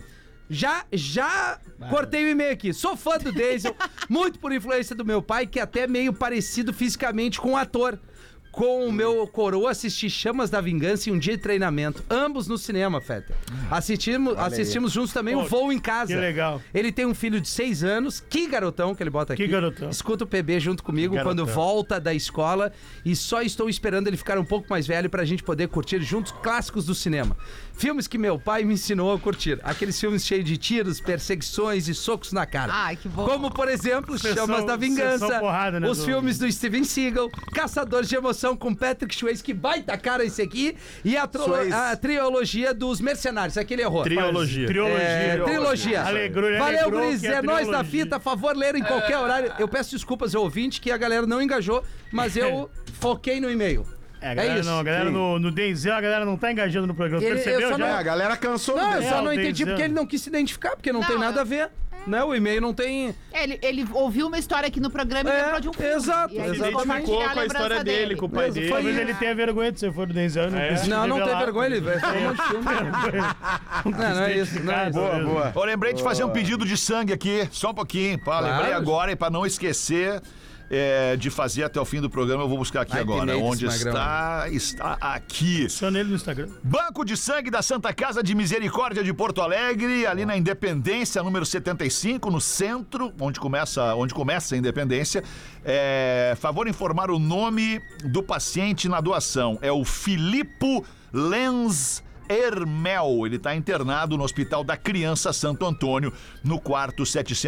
Já cortei o e-mail aqui. Sou fã do Denzel, muito por influência do meu pai, que é até meio parecido fisicamente com o ator. Com o meu coroa, assisti Chamas da Vingança e Um Dia de Treinamento. Ambos no cinema, Fetter. Assistimos juntos também o Voo em Casa. Que legal. Ele tem um filho de 6 anos. Que garotão que ele bota aqui. Que garotão. Escuta o PB junto comigo quando volta da escola. E só estou esperando ele ficar um pouco mais velho pra gente poder curtir juntos clássicos do cinema. Filmes que meu pai me ensinou a curtir. Aqueles filmes cheios de tiros, perseguições e socos na cara. Ai, que bom. Como, por exemplo, Chamas da Vingança. Porrada, né, os filmes do Steven Seagal. Caçadores de Emoção com Patrick Swayze, que baita cara esse aqui, e a trilogia dos Mercenários, aquele error. Trilogia. Alegrou, valeu, Gris, é nóis da fita, favor ler em qualquer horário. Eu peço desculpas ao ouvinte que a galera não engajou, mas eu foquei no e-mail. É isso. Não, a galera no Denzel, a galera não tá engajando no programa. Percebeu já? Não, a galera cansou do Denzel. Eu só não entendi Denzel. porque ele não quis se identificar, porque não tem nada a ver. Né? O e-mail não tem... Ele ouviu uma história aqui no programa e lembrou de um filme. Exato, E aí Ele identificou com a história dele, com o pai dele. Talvez ele tenha vergonha de ser fã do Denzel. Não tem vergonha, ele vai fazer um monte de filme. Não é isso, não é isso. Boa. Eu lembrei de fazer um pedido de sangue aqui, só um pouquinho. Lembrei agora e pra não esquecer de fazer até o fim do programa, eu vou buscar aqui agora. Onde está? Está aqui. Só nele no Instagram. Banco de Sangue da Santa Casa de Misericórdia de Porto Alegre, ali na Independência, número 75, no centro, onde começa a Independência. Favor informar o nome do paciente na doação. É o Filipe Lenz Hermel. Ele está internado no Hospital da Criança Santo Antônio, no quarto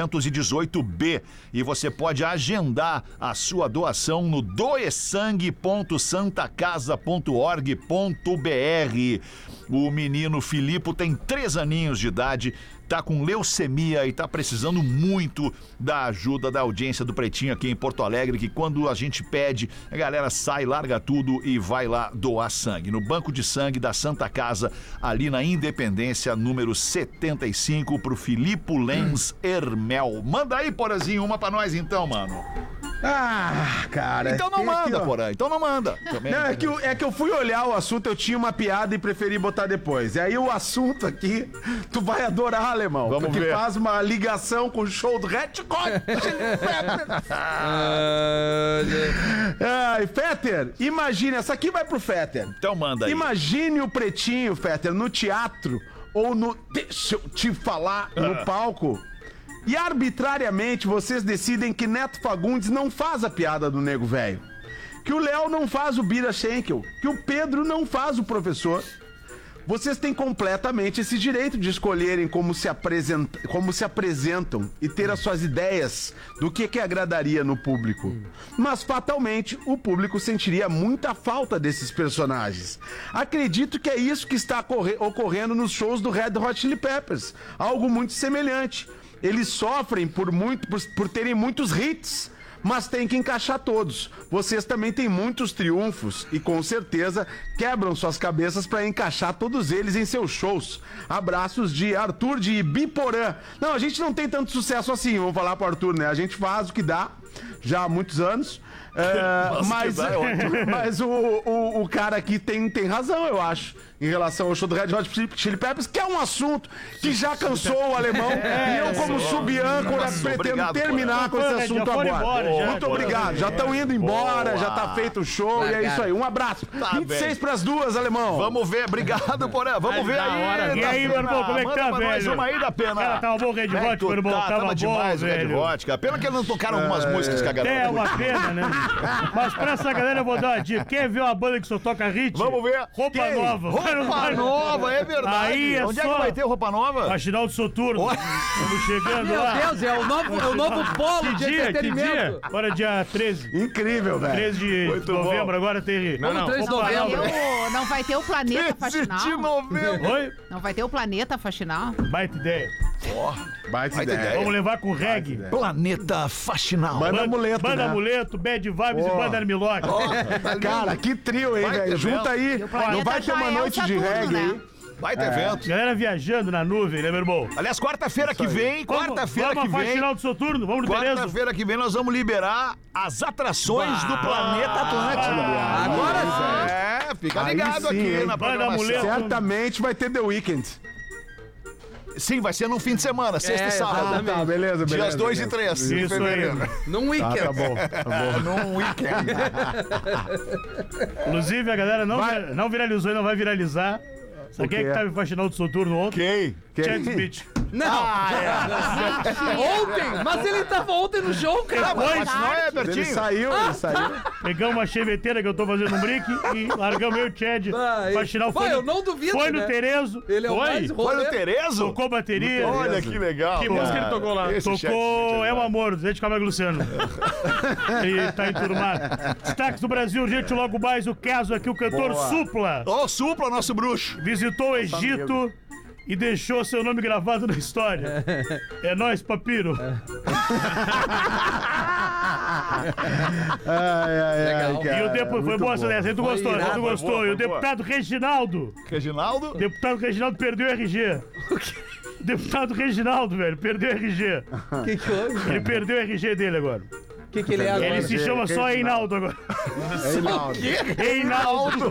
718B. E você pode agendar a sua doação no doesangue.santacasa.org.br. O menino Filipe tem 3 aninhos de idade, tá com leucemia e tá precisando muito da ajuda da audiência do Pretinho aqui em Porto Alegre, que quando a gente pede, a galera sai, larga tudo e vai lá doar sangue. No Banco de Sangue da Santa Casa, ali na Independência, número 75, pro Filipe Lenz Hermel. Manda aí, Porazinho, uma pra nós então, mano. Cara. Então não manda, Porã. Então não manda. Também. Não, é que eu fui olhar o assunto, eu tinha uma piada e preferi botar depois. E aí o assunto aqui, tu vai adorar, alemão. Vamos porque ver. Faz uma ligação com o show do Red Hot. Fetter, imagine, essa aqui vai pro Fetter. Então manda aí. Imagine o Pretinho, Fetter, no teatro ou no... Deixa eu te falar, no palco. E arbitrariamente vocês decidem que Neto Fagundes não faz a piada do nego velho. Que o Léo não faz o Bira Schenkel. Que o Pedro não faz o professor. Vocês têm completamente esse direito de escolherem como se apresentam e ter as suas ideias do que agradaria no público. Mas, fatalmente, o público sentiria muita falta desses personagens. Acredito que é isso que está ocorrendo nos shows do Red Hot Chili Peppers. Algo muito semelhante. Eles sofrem por terem muitos hits, mas tem que encaixar todos. Vocês também têm muitos triunfos e com certeza quebram suas cabeças para encaixar todos eles em seus shows. Abraços de Arthur de Ibiporã. Não, a gente não tem tanto sucesso assim, vamos falar pro Arthur, né? A gente faz o que dá já há muitos anos. Mas o cara aqui tem razão, eu acho, em relação ao show do Red Hot Chili Peppers, que é um assunto que já cansou o alemão, e eu, como subâncora, pretendo terminar com esse assunto agora. Muito obrigado, já estão indo embora, já tá feito o show, e é isso aí. Um abraço. 26 pras 2, alemão. Vamos ver, obrigado, Porã. Vamos ver aí. E aí, meu irmão, como é que tá, velho? Mais uma aí da Pena. Cara, tava bom o Red Hot, meu irmão. Tava demais o Red velho. Hot, cara. Pena que eles não tocaram algumas músicas artistas que a galera É uma pena, né? Mas pra essa galera eu vou dar uma dica. Quer ver uma banda que só toca hit? Vamos ver. Roupa Quem? nova. Roupa nova, é verdade. Aí é Onde é só- que vai ter roupa nova? Faxinal do Soturno. Estamos chegando Meu lá. Deus, é o novo polo Que de dia? Que entretenimento. dia? Agora é dia 13. Incrível, velho. 13 de Muito novembro, bom. agora tem. Vamos, 3 de Roupa novembro. nova. Não vai ter o Planeta 13 de Faxinal? novembro. Oi? Não vai ter o Planeta Faxinal? Baita ideia. Baita ideia. ideia. Vamos levar com reggae. Planeta Faxinal. Banda Amuleto, Banda né? Amuleto, Bad Vibes e Banda Armilock. Cara, que trio, hein, Baita velho? evento. Junta aí. Não Planeta vai ter já uma é o noite de Saturno, reggae né? aí. Baita evento. Galera viajando na nuvem, né, meu irmão? Aliás, quarta-feira que vem, quarta-feira que Vamos vem, Faxinal do Soturno, vamos no Terezo. quarta-feira que vem nós vamos liberar as atrações do Planeta Atlântida. Agora sim. É, fica Aí ligado sim, aqui hein? na Banda programação. Amuleto. Certamente vai ter The Weeknd. Sim, vai ser num fim de semana, sexta e sábado. exatamente. Tá, beleza, beleza. Dias 2 e beleza. 3 de Isso aí. fevereiro. Num weekend. Tá bom, tá bom. Num weekend. Inclusive, a galera não viralizou e não vai viralizar. Sabe quem é quê? que tava em Faxinal do Soturno ontem? Quem? Chad Smith. Não. Ontem, mas ele tava ontem no show, cara. Mas não é, Ele Bertinho? saiu, ele saiu. Pegamos uma cheveteira que eu tô fazendo um brick e largamos eu e o Chad. Vai. Faxinal Vai, eu não duvido, Foi no né? Terezo. Ele é o foi. mais Foi no rolê. Terezo? Tocou bateria. Olha que legal. Que cara. música ele tocou lá? Esse chat Tocou é É um Amor, Zé de Camargo e Luciano. E tá enturmado. Destaques do Brasil, gente, logo mais o caso aqui, o cantor Supla Ô, Supla, nosso bruxo. visitou o Egito e deixou seu nome gravado na história. É nóis, papiro. Legal. E o deputado, foi boa essa dessa, aí tu Foi gostou, irado, tu foi gostou. boa, E foi o deputado Reginaldo, Reginaldo? perdeu o RG. O deputado Reginaldo, velho, perdeu o RG. O que houve? Ele perdeu o RG dele agora. O que ele é agora? Ele se chama só Reinaldo agora. Reinaldo. Reinaldo.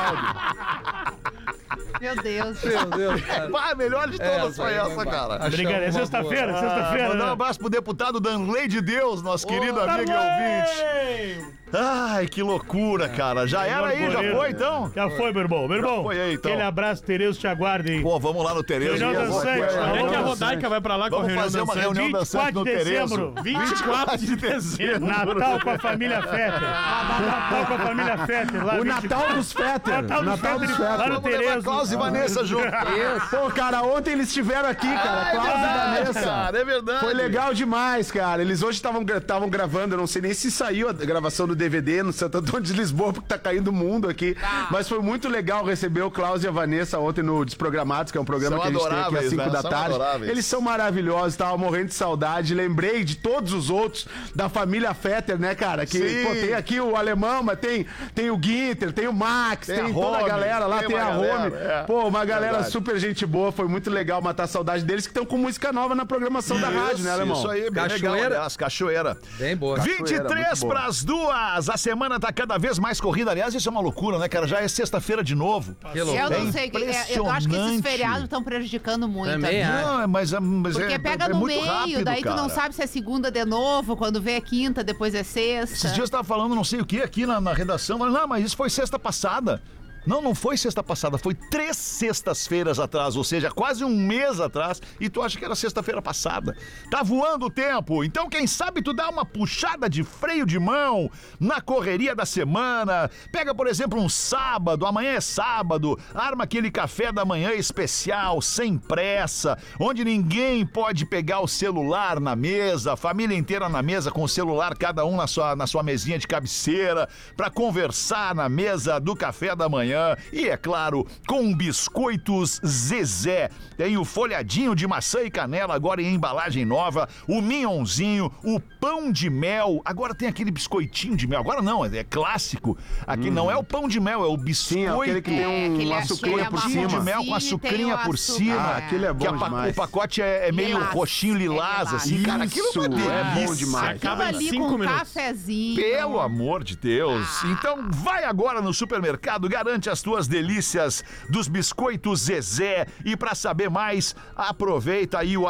Meu Deus. Meu Deus, cara. Pá, melhor de todas foi aí essa, cara. Obrigado, é sexta-feira, sexta-feira. Mandar um né? abraço pro deputado Danley de Deus, nosso querido amigo e ouvinte. ouvinte. Ai, que loucura, cara. Já era aí, já Moreira. foi então? Já foi, meu irmão. Meu irmão, foi aí, então. aquele abraço, Terezo, te aguarde aí. Pô, vamos lá no Terezo. Reunião Vamos dançante. É que a Alô, Rodaica vai pra lá com a reunião fazer uma dançante. reunião dançante no 24 de Terezo. dezembro. 24 de dezembro. Natal com a família Fetter. Natal com a família Fetter. Lá, O 24. Natal dos Fetter. Natal dos Fetter. Lá no Vamos levar Terezo. Klaus e Vanessa junto. Pô, cara, ontem eles estiveram aqui, cara. Klaus e Vanessa. Cara, é verdade. Foi legal demais, cara. Eles hoje estavam gravando, eu não sei nem se saiu a gravação do DVD no Santo Antônio de Lisboa, porque tá caindo o mundo aqui. Mas foi muito legal receber o Klaus e a Vanessa ontem no Desprogramados, que é um programa São que a gente tem aqui às adoráveis, 5 né? da São tarde. adoráveis. Eles são maravilhosos, tava morrendo de saudade. Lembrei de todos os outros da família Fetter, né, cara? Que, Sim. pô, tem aqui o Alemão, mas tem o Ginter, tem o Max, Tem a tem toda a Rome, galera lá, tem tem uma a galera, Rome. é. Pô, uma galera Verdade. super gente boa, foi muito legal matar a saudade deles, que estão com música nova na programação da rádio, né, Alemão? Isso aí, bem Cachoeira. legal, aliás, Cachoeira. Bem boa. 23 muito boa. pras 2. A semana tá cada vez mais corrida. Aliás, isso é uma loucura, né, cara? Já é sexta-feira de novo. Que Eu loucura. não sei, eu acho que esses feriados estão prejudicando muito. Também né? acho. Não, mas Porque é, pega é no muito meio, rápido, daí tu não cara. sabe se é segunda de novo, quando vê é quinta, depois é sexta. Esses dias eu tava falando não sei o que aqui na redação. Falei, não, mas isso foi sexta passada. Não foi sexta passada, foi 3 sextas-feiras atrás, ou seja, quase um mês atrás, e tu acha que era sexta-feira passada. Tá voando o tempo, então quem sabe tu dá uma puxada de freio de mão na correria da semana. Pega, por exemplo, um sábado, amanhã é sábado, arma aquele café da manhã especial, sem pressa, onde ninguém pode pegar o celular na mesa, a família inteira na mesa com o celular, cada um na sua mesinha de cabeceira, pra conversar na mesa do café da manhã. E é claro, com biscoitos Zezé. Tem o folhadinho de maçã e canela agora em embalagem nova, o minhonzinho, o pão de mel. Agora tem aquele biscoitinho de mel. Agora não, é clássico. Aqui não é o pão de mel, é o Sim, biscoito. aquele que tem aquele uma sucrilha por Biscoitinho cima. de mel com açucrinha por cima. Ah, aquele é Que bom demais. o pacote é meio Lilás. roxinho lilás, É assim, cara. Aquilo é uma Isso, é bom delícia. demais. Acaba em ali 5 com um minutos. cafezinho. Pelo amor de Deus. Então vai agora no supermercado, garante as tuas delícias dos biscoitos Zezé. E pra saber mais, aproveita aí o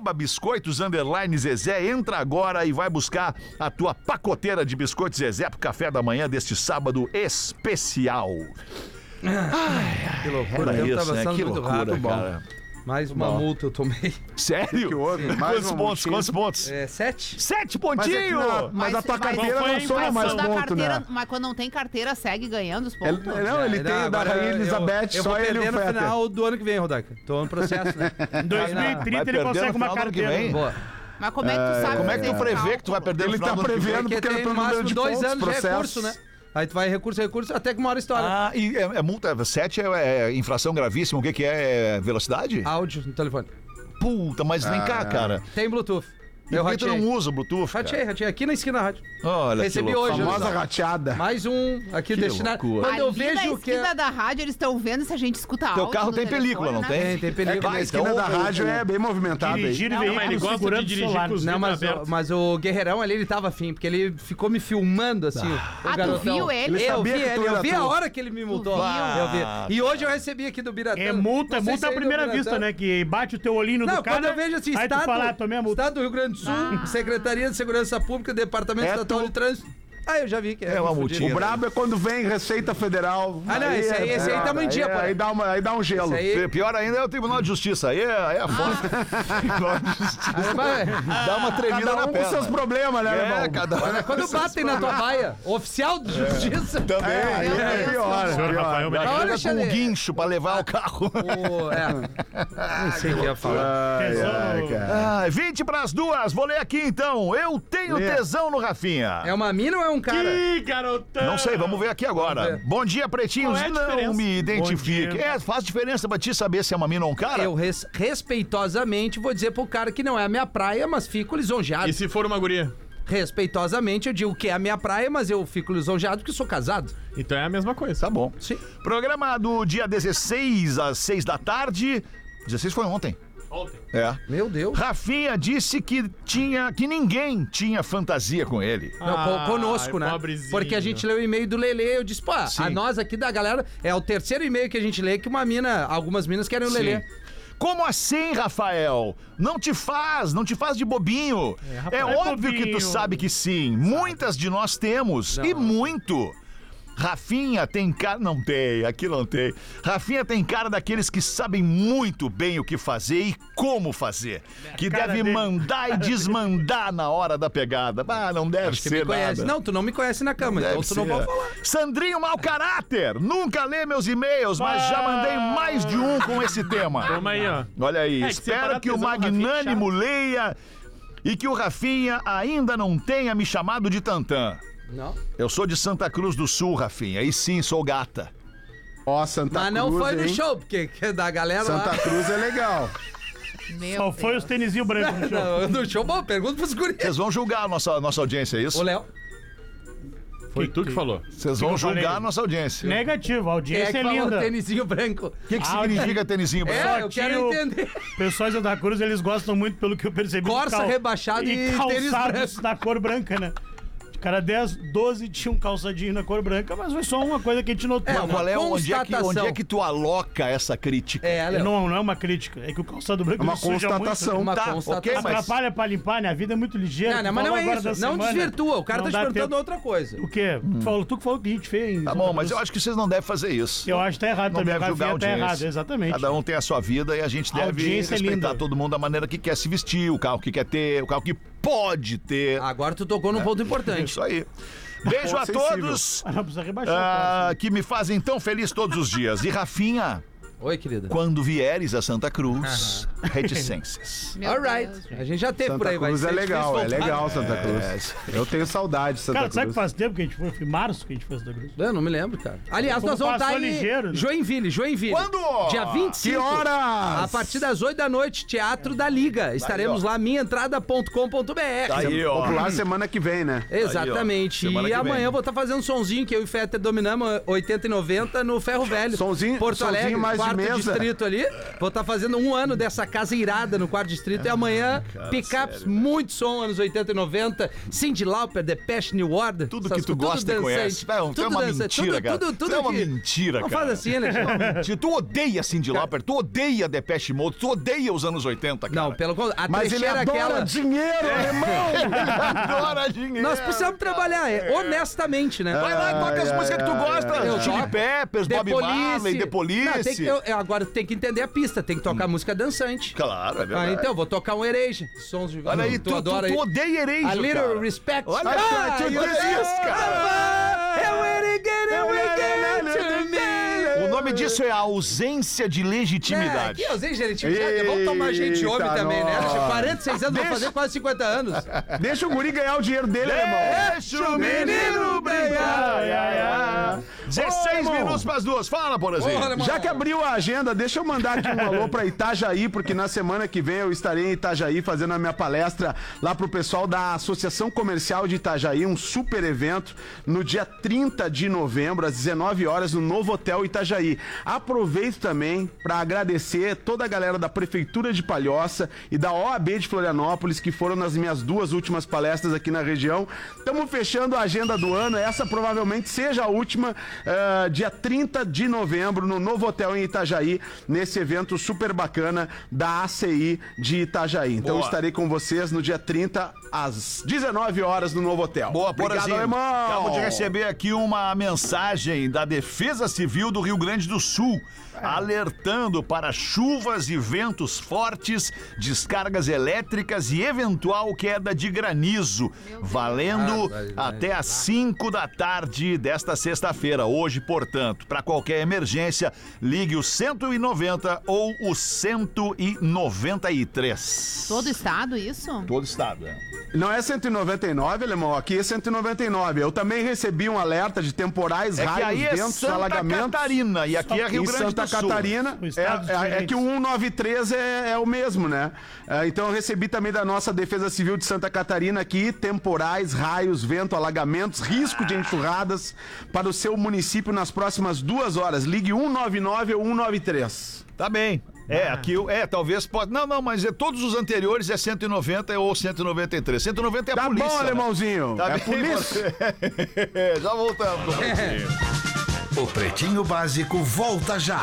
@biscoitos_Zezé. Entra agora e vai buscar a tua pacoteira de biscoitos Zezé pro café da manhã deste sábado especial. Que loucura. Era O tempo tá isso, né? avançando Que muito loucura, rápido, bom. cara. Mais uma multa eu tomei. Sério? Que houve? Mais Quantos uma pontos? multinha. Quantos pontos? 7. 7 Mas, pontinhos! mas a tua carteira foi não a soma mais da ponto, carteira, né? mas quando não tem carteira, segue ganhando os pontos. Ele tem o da Rainha Elizabeth, eu vou só ele e perder o no Fetter. final do ano que vem, Rodaica. Tô no processo, né? Em 2030 ele consegue uma carteira. Boa. Mas como é que tu sabe Como é que tu fazer prevê que tu vai perder no Ele final tá do ano que vem? prevendo Porque porque ele tem tem no número máximo de 2 pontos, anos de processos. recurso, né? Aí tu vai recurso, até que uma hora estoura. Ah, e é multa, 7 é infração gravíssima, o que é? É velocidade? Áudio no telefone. Puta, mas vem cá, cara. Tem Bluetooth. E Eu por que tu ratei. não usa o Bluetooth, cara? Ratei aqui na esquina da rádio. Olha, Recebi que louco. hoje. Famosa olha só. rateada. Mais um aqui Que destinado. loucura. Quando eu Ali vejo na que esquina da rádio, eles estão vendo se a gente escuta áudio. Teu carro no tem telefone, película, não né? tem? tem É perigo que na nesse. esquina da rádio é bem movimentada aí. Dirigir Não, veículo ele gosta segurando de o dirigir celular. com os Não, vidros abertos. mas o Guerreirão ali, ele tava afim, porque ele ficou me filmando assim. o Ah, tu garotão. viu ele? Ele Eu sabia vi que tu ele, eu era vi tu. a hora que ele me multou. viu? Eu vi. E hoje eu recebi aqui do Biratã. É multa Não sei se à aí do primeira Biratã. vista, né? Que bate o teu olhinho Não, do cara. quando eu vejo assim, aí tu Estado, fala, tomei a multa. Estado do Rio Grande do Sul, Secretaria de Segurança Pública, Departamento É Estadual tu. de Trânsito. Ah, eu já vi que É uma me multinha. fudido. O brabo é quando vem Receita Federal. Ah, não, esse aí tamo em dia, pô. Aí dá um gelo. Esse aí- Pior ainda é o Tribunal de Justiça. Aí é foda. Tribunal de Justiça. Aí vai- Dá uma tremida Cada na um com perna. seus problemas, né, É, irmão? cada um. Quando batem na tua baia, oficial de justiça. Também. Aí Meu é Deus, pior, Senhor pior. Rafael, Já Olha, chega com Xande. um guincho pra levar o carro. Nem sei o que ia falar. Ah, 20 pras 2. Vou ler aqui então. Eu tenho Lê. tesão no Rafinha. É uma mina ou é um cara? Ih, garotão! Não sei, vamos ver aqui agora. Vamos ver. Bom dia, pretinhos. Qual é a Não diferença? me identifique. Bom dia. Faz diferença pra ti saber se é uma mina ou um cara? Eu respeitosamente vou dizer pro cara que não é a minha praia, mas fico lisonjeado. E se for uma guria? Respeitosamente eu digo que é a minha praia, mas eu fico lisonjeado porque sou casado. Então é a mesma coisa. Tá bom. Sim. Programa do dia 16 às 6 da tarde. 16 foi ontem. Ontem. É. Meu Deus. Rafinha disse que ninguém tinha fantasia com ele. Não, conosco, né? pobrezinho. Porque a gente leu o e-mail do Lelê, eu disse, pô, Sim. a nós aqui da galera, é o terceiro e-mail que a gente lê que uma mina, algumas minas querem o Lelê. Sim. Como assim, Rafael? Não te faz de bobinho. É, Rafael é óbvio que tu bobinho. sabe que sim. Muitas de nós temos. E muito. Rafinha tem cara. Não tem, aqui não tem. Rafinha tem cara daqueles que sabem muito bem o que fazer e como fazer. Que cara deve dele. mandar e desmandar na hora da pegada. Ah, não deve Acho que me ser conhece. nada. Não, tu não me conhece na cama, Deve então tu não ser. pode falar. Sandrinho mau caráter. Nunca lê meus e-mails, mas já mandei mais de um com esse tema. Toma aí, ó. Olha aí, É que espero separar que o tesão do Rafinha é magnânimo leia e que o Rafinha ainda não tenha me chamado de Tantã. Não. Eu sou de Santa Cruz do Sul, Rafinha, e sim, sou gata. Ó, Santa Mas não Cruz, foi no hein? show, porque que é da galera Santa lá. Cruz é legal. Meu Só foi Deus. os tênisinhos brancos no show. Não, no show, bom, pergunta pros guris. Vocês vão julgar a nossa audiência, é isso? Ô, Léo, Foi tu que falou. Vocês que vão eu falei? julgar a nossa audiência. Negativo, a quem é audiência que é falou linda. tênisinho branco? O que significa tênisinho branco? É, eu quero tinha o- entender. Pessoas de Santa Cruz, eles gostam muito, pelo que eu percebi. Corsa de rebaixado e tênis calçados branco. da cor branca, né? De cada 10, 12 tinha um calçadinho na cor branca, mas foi só uma coisa que a gente notou. É, né? Qual é, onde constatação. é que tu aloca essa crítica? É, Léo. Não é uma crítica, é que o calçado branco É uma ele suja constatação. muito, Uma Tá, constatação. ok, mas- atrapalha pra limpar, né? A vida é muito ligeira. Não, Tu mas não falou é agora da isso. Não semana, desvirtua. O cara não tá te dá perguntando tempo. outra coisa. O quê? Tu que falou que a gente feio em Tá Santa bom, mas Cruz. eu acho que vocês não devem fazer isso. Eu acho que tá errado Não também. deve A julgar a Rafinha tá audiência. errado, exatamente. Cada um tem a sua vida e a gente A deve audiência é respeitar linda. todo mundo da maneira que quer se vestir, o carro que quer ter, o carro que pode ter. Agora tu tocou num ponto importante. Isso aí. Beijo a Sensível. todos Ah, não precisa rebaixar. que me fazem tão feliz todos os dias. E Rafinha, Oi, querida. quando vieres a Santa Cruz, reticências. Meu Alright. Deus, gente. A gente já teve por Santa aí, vai Cruz ser é legal, difícil voltar. Santa Cruz. Eu tenho saudade de Santa Cara, sabe que Cruz. faz tempo que a gente foi? Foi em março que a gente foi a Santa Cruz. Eu não me lembro, cara. Aliás, Como nós vamos estar passou em ligeiro, né? Joinville. Quando? Dia 25. Que horas? A partir das 8 da noite, Teatro da Liga. Estaremos lá, minhaentrada.com.br. Tá aí, ó. Popular semana que vem, né? Exatamente. Aí, ó. Semana E que amanhã vem. eu vou estar fazendo um sonzinho que eu e o Fetter dominamos 80 e 90 no Ferro Velho. Sonzinho- Porto sonzinho Alegre, mais de quarto mesa. distrito ali. Vou estar fazendo um ano dessa casa irada no quarto distrito. E amanhã, pickups, muito som, anos 80 e 90. Cyndi Lauper, Depeche New Order. Tudo essas que tu coisas, gosta e tudo conhece. dançante. É uma dançante. mentira, cara. Tudo Isso é uma que- mentira, Não cara. faz assim, né? Mentira. Tu odeia Cyndi Lauper, tu odeia Depeche Mode, tu odeia os anos 80, cara. Não, pelo contrário. A Mas ele trecheira adora aquela... dinheiro, alemão! Ele adora dinheiro. Nós precisamos trabalhar, honestamente, né? Vai lá e toca as músicas que tu gosta. Eu Chili toco. Peppers, The Bob Police. Marley, The Police. Não, tem que- agora tem que entender a pista, tem que tocar música dançante. Claro, é verdade. Então, vou tocar um Erasure. Sons de Olha aí, tu odeia Erasure, A Little cara. Respect. Olha, tu diz isso, cara. O nome disso é ausência de legitimidade. Que ausência de legitimidade. Vamos tomar gente jovem Eita, também, né? nossa. 46 anos, vou fazer quase 50 anos. Deixa o guri ganhar o dinheiro dele, irmão. Deixa o menino brincar. 16 minutos pras duas. Fala, Porazinho. Já que abriu a agenda, deixa eu mandar aqui um alô pra Itajaí, porque na semana que vem eu estarei em Itajaí fazendo a minha palestra lá pro pessoal da Associação Comercial de Itajaí, um super evento no dia 30 de novembro, às 19 horas, no Novo Hotel Itajaí. Aproveito também para agradecer toda a galera da Prefeitura de Palhoça e da OAB de Florianópolis, que foram nas minhas duas últimas palestras aqui na região. Estamos fechando a agenda do ano, essa provavelmente seja a última, dia 30 de novembro, no Novo Hotel em Itajaí, nesse evento super bacana da ACI de Itajaí. Então Boa. estarei com vocês no dia 30, às 19 horas, no Novo Hotel. Boa, Obrigado, Porazinho. alemão. Acabo de receber aqui uma mensagem da Defesa Civil do Rio Grande do Sul, alertando para chuvas e ventos fortes, descargas elétricas e eventual queda de granizo, valendo até às 5 da tarde desta sexta-feira. Hoje, portanto, para qualquer emergência, ligue o 190 ou o 193. Todo estado, isso? Todo estado, né? Não é 199, alemão, aqui é 199. Eu também recebi um alerta de temporais, É que aí raios, é ventos, Santa alagamentos. Catarina e aqui é Rio Em Grande Santa do Sul. Catarina, São estados é diferentes. que o 193 é o mesmo, né? Então eu recebi também da nossa Defesa Civil de Santa Catarina aqui, temporais, raios, vento, alagamentos, risco de enxurradas para o seu município nas próximas 2 horas. Ligue 199 ou 193. Tá bem. Aqui talvez pode. Não, mas todos os anteriores é 190 ou 193. 190 é a Tá polícia. bom, né? alemãozinho. Tá É bem, polícia. Já voltamos. pro Pretinho. O Pretinho Básico volta já.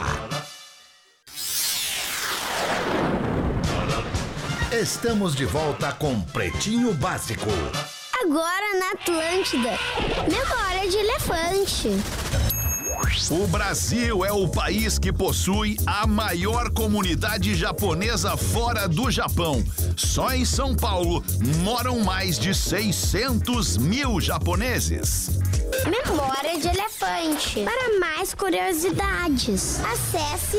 Estamos de volta com Pretinho Básico. Agora na Atlântida. Memória de elefante. O Brasil é o país que possui a maior comunidade japonesa fora do Japão. Só em São Paulo moram mais de 600 mil japoneses. Memória de elefante. Para mais curiosidades, acesse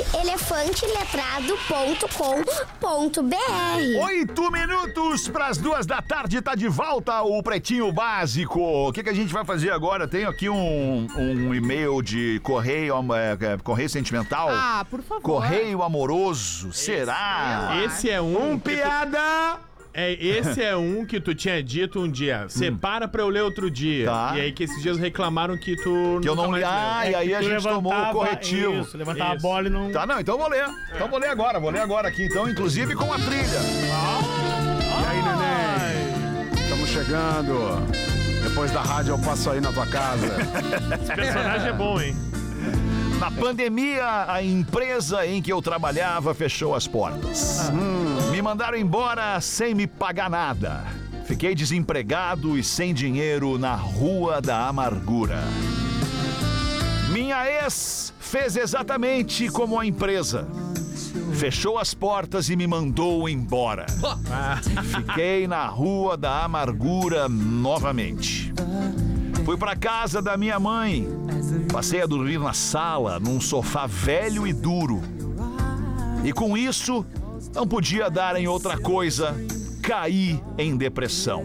elefanteletrado.com.br. 8 minutos para as 2 da tarde, tá de volta o Pretinho Básico. O que a gente vai fazer agora? Tenho aqui um e-mail de correio sentimental. Ah, por favor. Correio amoroso, será? Esse é um. Piada! Esse é um que tu tinha dito um dia. Separa pra eu ler outro dia. Tá. E aí que esses dias reclamaram que tu. Que eu não nunca li. mais leu. E aí a Tu gente tomou o levantava- corretivo. Isso, levantava Isso. a bola e não... Tá, não, então eu vou ler. Então vou ler agora aqui, então, inclusive com a trilha. E aí, neném? Estamos chegando. Depois da rádio eu passo aí na tua casa. Esse personagem é bom, hein? Na pandemia, a empresa em que eu trabalhava fechou as portas. Me mandaram embora sem me pagar nada. Fiquei desempregado e sem dinheiro na Rua da Amargura. Minha ex fez exatamente como a empresa. Fechou as portas e me mandou embora. Fiquei na Rua da Amargura novamente. Fui pra casa da minha mãe. Passei a dormir na sala, num sofá velho e duro. E com isso, não podia dar em outra coisa. Caí em depressão.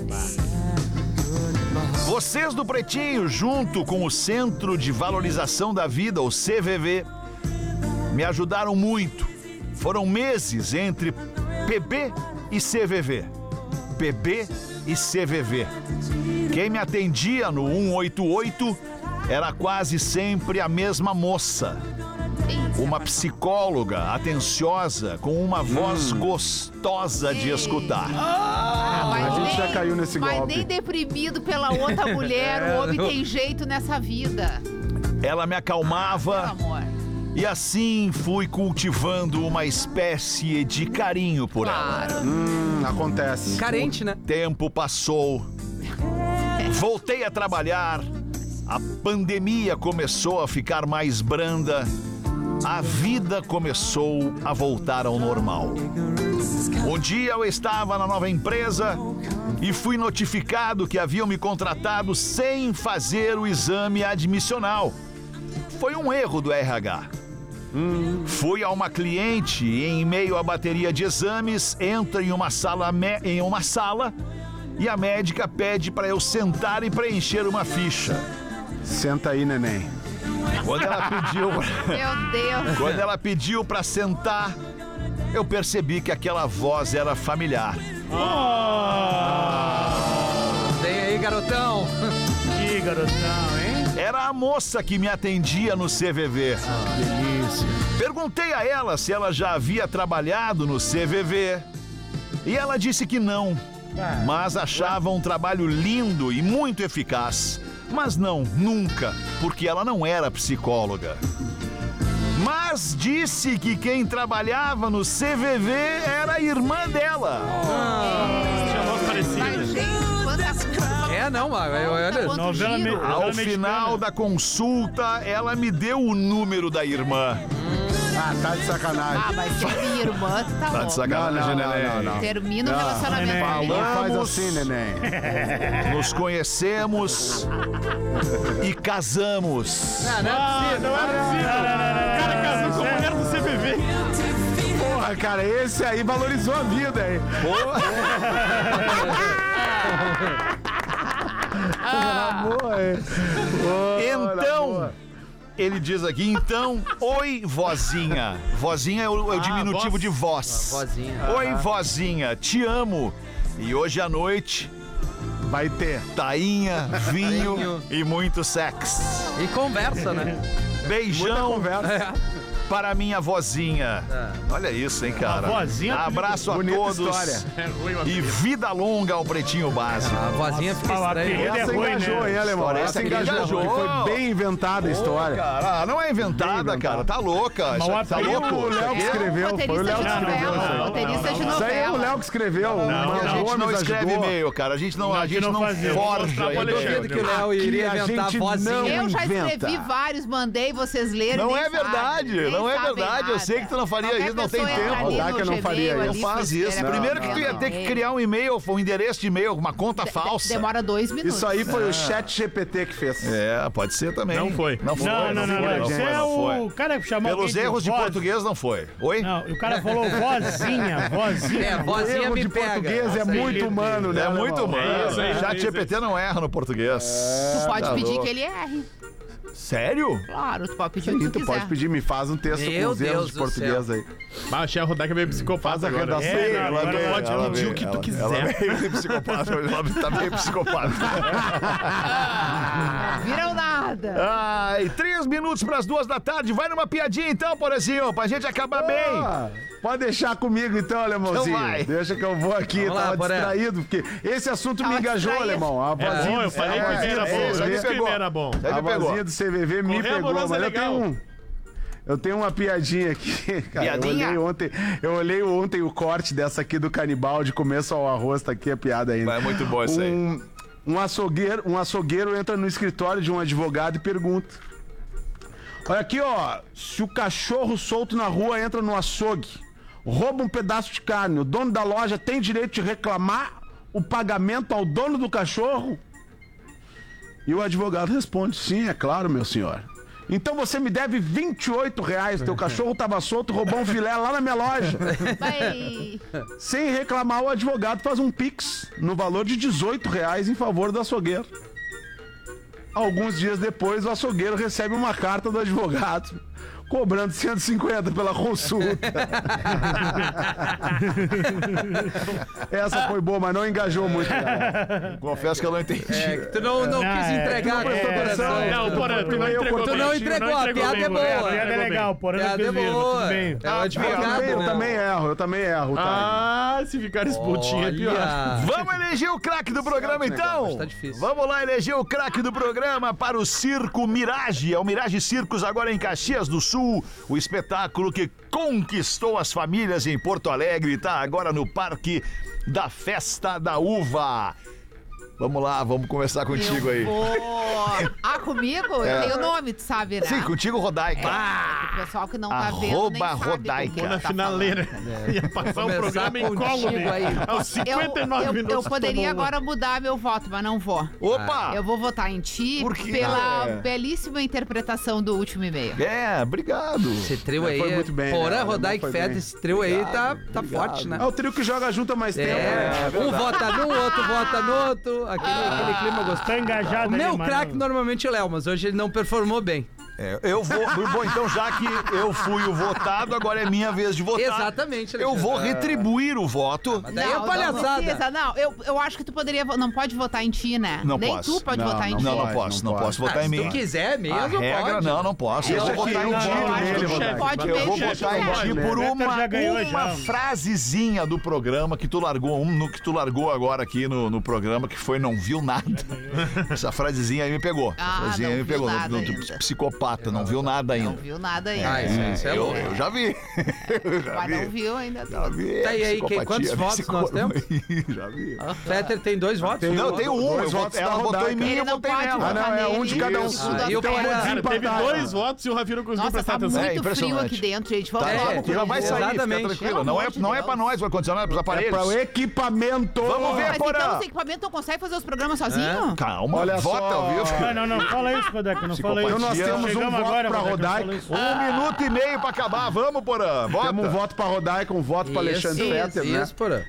Vocês do Pretinho, junto com o Centro de Valorização da Vida, o CVV, me ajudaram muito. Foram meses entre PB e CVV. PB e CVV. Quem me atendia no 188 era quase sempre a mesma moça. Uma psicóloga atenciosa com uma voz gostosa de escutar. A gente já caiu nesse Mas golpe. nem deprimido pela outra mulher, o homem tem jeito nessa vida. Ela me Pelo acalmava amor. e assim fui cultivando uma espécie de carinho por ela. Claro. Acontece. Carente, né? Tempo passou. Voltei a trabalhar. A pandemia começou a ficar mais branda. a vida começou a voltar ao normal. Um dia eu estava na nova empresa e fui notificado que haviam me contratado sem fazer o exame admissional. Foi um erro do RH. Fui a uma cliente e, em meio à bateria de exames, entro em uma sala e a médica pede para eu sentar e preencher uma ficha. Senta aí, neném. Quando ela pediu... Meu Deus. Quando ela pediu pra sentar, eu percebi que aquela voz era familiar. Vem aí, garotão. Que garotão, hein? Era a moça que me atendia no CVV. Delícia. Perguntei a ela se ela já havia trabalhado no CVV e ela disse que não, mas achava um trabalho lindo e muito eficaz. Mas não, nunca, porque ela não era psicóloga. Mas disse que quem trabalhava no CVV era a irmã dela. Tinha voz parecida. Mas, gente, quantas coisas. Não, olha. Novela Ao final da consulta, ela me deu o número da irmã. Ah, tá de sacanagem. Ah, mas se é minha irmã, tu tá Tá de louco. sacanagem, neném. Termina o relacionamento neném. familiar. Não faz Vamos. assim, neném. Nos conhecemos e casamos. Não é possível. Não é possível. O cara casou com a mulher do CVV. Porra, cara, esse aí valorizou a vida, hein? Amor, Então, ele diz aqui, então, oi, vozinha. Vozinha é o diminutivo voz. de voz. Vozinha. Oi, vozinha, te amo. E hoje à noite, vai ter. tainha, vinho Vinho. e muito sexo. E conversa, né? Muita Beijão conversa. para minha vozinha. Olha isso, hein, cara. A vozinha, Abraço a bonita todos. história. É ruim, mas E vida longa ao Pretinho Básico. A vozinha fica Nossa, estranha. apelido Essa é ruim, engajou, né? hein, alemão? História Essa essa engajou. engajou. Foi bem inventada a história. Cara, não é inventada, cara. Tá louca. Mas Isso- Tá o louco? O Léo que escreveu. Foi o Léo que Roteirista de escreveu. novela. Roteirista de Isso aí é o novela. Léo que escreveu. Porque a Mandou, gente não nos escreve ajudou. e-mail, cara. A gente não fazia. forja. Eu Eu duvido que o Léo iria Aqui a inventar gente vozinha. não- Eu já inventa. escrevi vários, mandei vocês lerem. Não nem é verdade, sabem, nem não é sabem verdade. Eu nada. sei que tu não faria Qualquer isso, não tem pessoa tempo. entra ali Dá no que eu não Gmail faria ali, isso. Não faz escreve isso. a Primeiro que tu ia ter que criar um e-mail, um endereço de e-mail, uma conta falsa. Demora 2 minutos. Isso aí foi o chat GPT que fez. É, pode ser também. Não foi. Não foi. Não. foi, Isso é não foi. o cara que chamou Pelos alguém erros de voz. português não foi. Oi? Não, o cara falou vozinha. É, O vozinha erro me de pega. português é muito humano, né? É muito alemão? humano. isso, é isso, Chat é isso. GPT não erra no português. Tu pode Tá pedir louco. que ele erre. Sério? Claro, tu pode pedir o que Sim, tu tu pode quiser. pedir, me faz um texto Meu com os erros Deus de do português céu. aí. Ah, achei a Rodak meio psicopata Faz a agora. redação. É, não, agora meio- pode ela pedir meio- o que tu ela quiser. meio psicopata, ela tá meio psicopata. Viram nada. Ai, 3 minutos pras 2 da tarde. Vai numa piadinha então, Porazinho, pra gente acabar bem. Ah, pode deixar comigo então, alemãozinho. Então vai. Deixa que eu vou aqui. Vamos lá, Tava Porã. distraído, porque esse assunto me Tava engajou, distraído. alemão. A vozinha Bom, do eu falei que o CVV, e-mail era bom. é, Eu isso aí disse que o pegou. e-mail era bom. Aí A me pegou. vozinha do CVV me Correr a pegou, ambulância mas é legal. eu tenho uma piadinha aqui, cara. Piadinha? Eu olhei ontem o corte dessa aqui do canibal, de começo ao arroz, tá aqui a piada ainda. É muito boa isso aí. Um açougueiro entra no escritório de um advogado e pergunta: olha aqui, ó, se o cachorro solto na rua entra no açougue, rouba um pedaço de carne, o dono da loja tem direito de reclamar o pagamento ao dono do cachorro? E o advogado responde: sim, é claro, meu senhor. Então você me deve R$28, teu cachorro tava solto, roubou um filé lá na minha loja. Vai. Sem reclamar, o advogado faz um pix no valor de R$18 em favor do açougueiro. Alguns dias depois, o açougueiro recebe uma carta do advogado cobrando 150 pela consulta. Essa foi boa, mas não engajou muito, cara. Confesso que eu não entendi. É, que tu não quis entregar a prestou atenção. cooperação. Não, Porã, tu não entregou Tu bem. não entregou, a piada é boa. A piada é legal, porém não Piada é fez mesmo, boa. tudo bem. É o advogado, Eu né? também erro, tá? Ah, se ficar esse pontinho é pior. Olha. Vamos eleger o craque do programa, então? Tá difícil. Vamos lá eleger o craque do programa para o Circo Mirage. É o Mirage Circos agora em Caxias do Sul. O espetáculo que conquistou as famílias em Porto Alegre está agora no Parque da Festa da Uva. Vamos lá, vamos conversar contigo aí. Comigo? Eu tenho nome, tu sabe, né? Sim, contigo, Rodaica. O pessoal que não tá vendo nem sabe Rodaica. do que Na tá finaleira. Ia passar o programa em colo aí. aos 59 minutos. Eu poderia agora mudar meu voto, mas não vou. Opa! Eu vou votar em ti Por quê? pela belíssima interpretação do último e-mail. Obrigado. Esse trio aí, Foi muito bem, Porã, né? Rodaica Foi e Feta, bem. esse trio aí tá forte, né? É o trio que joga junto há mais tempo. Um vota num, outro vota no outro. Aquele clima gostoso. Tá engajado O aí, meu mano. craque normalmente é o Léo, mas hoje ele não performou bem. Eu vou. Bom, então, já que eu fui o votado, agora é minha vez de votar. Exatamente, Eu vou retribuir o voto. Mas daí é palhaçada. Não precisa, não. Eu acho que tu poderia... Não pode votar em ti, né? Não Nem posso. tu pode votar em ti. Não Não posso votar em Se mim. tu quiser mesmo, A regra, pode. não posso. Eu Deixa vou que votar eu em voto ti. nele, Tu Rodaica. pode Eu vou mesmo votar em quiser. ti por Peter já ganhou já. frasezinha do programa que tu largou, no que tu largou agora aqui no programa, que foi não viu nada. Essa frasezinha aí me pegou. Ah, A frasezinha não aí me viu pegou. nada No ainda. psicopata, não viu nada Não ainda. viu nada ainda. Isso é bom. Eu já vi. Mas não viu ainda. Já vi. Tá, e aí, quantos votos nós temos? Já vi. Fetter tem 2 votos? Não, tem um. dois votos Ela da votou em Rodaica. mim e Ele eu não votei pode nela. votar não, é nele. um de cada um. Isso, Ah, da eu Fera. quero- Cara, teve Desempatar. 2 votos e o Rafinha não conseguiu Nossa, prestar tá atenção. muito frio impressionante. aqui dentro, gente. Vamos Tá, logo. tu já vai sair, fica Exatamente. tranquila. Pelo Não amor de é Deus. pra nós o ar-condicionado, é pros É aparelhos. para o equipamento. Vamos ver, Mas Porã. então os equipamentos não conseguem fazer os programas sozinho? Calma, Olha vota, só. viu? Não fala isso, Rodaica, não fala isso. Então nós temos um Chegamos voto agora, pra Rodaica, não Rodaica. fala isso. 1 minuto e meio pra acabar. Vamos, Porã. Vota. Temos um voto pra Rodaica, um voto pra Alexandre Fetter, né? Isso, Porã.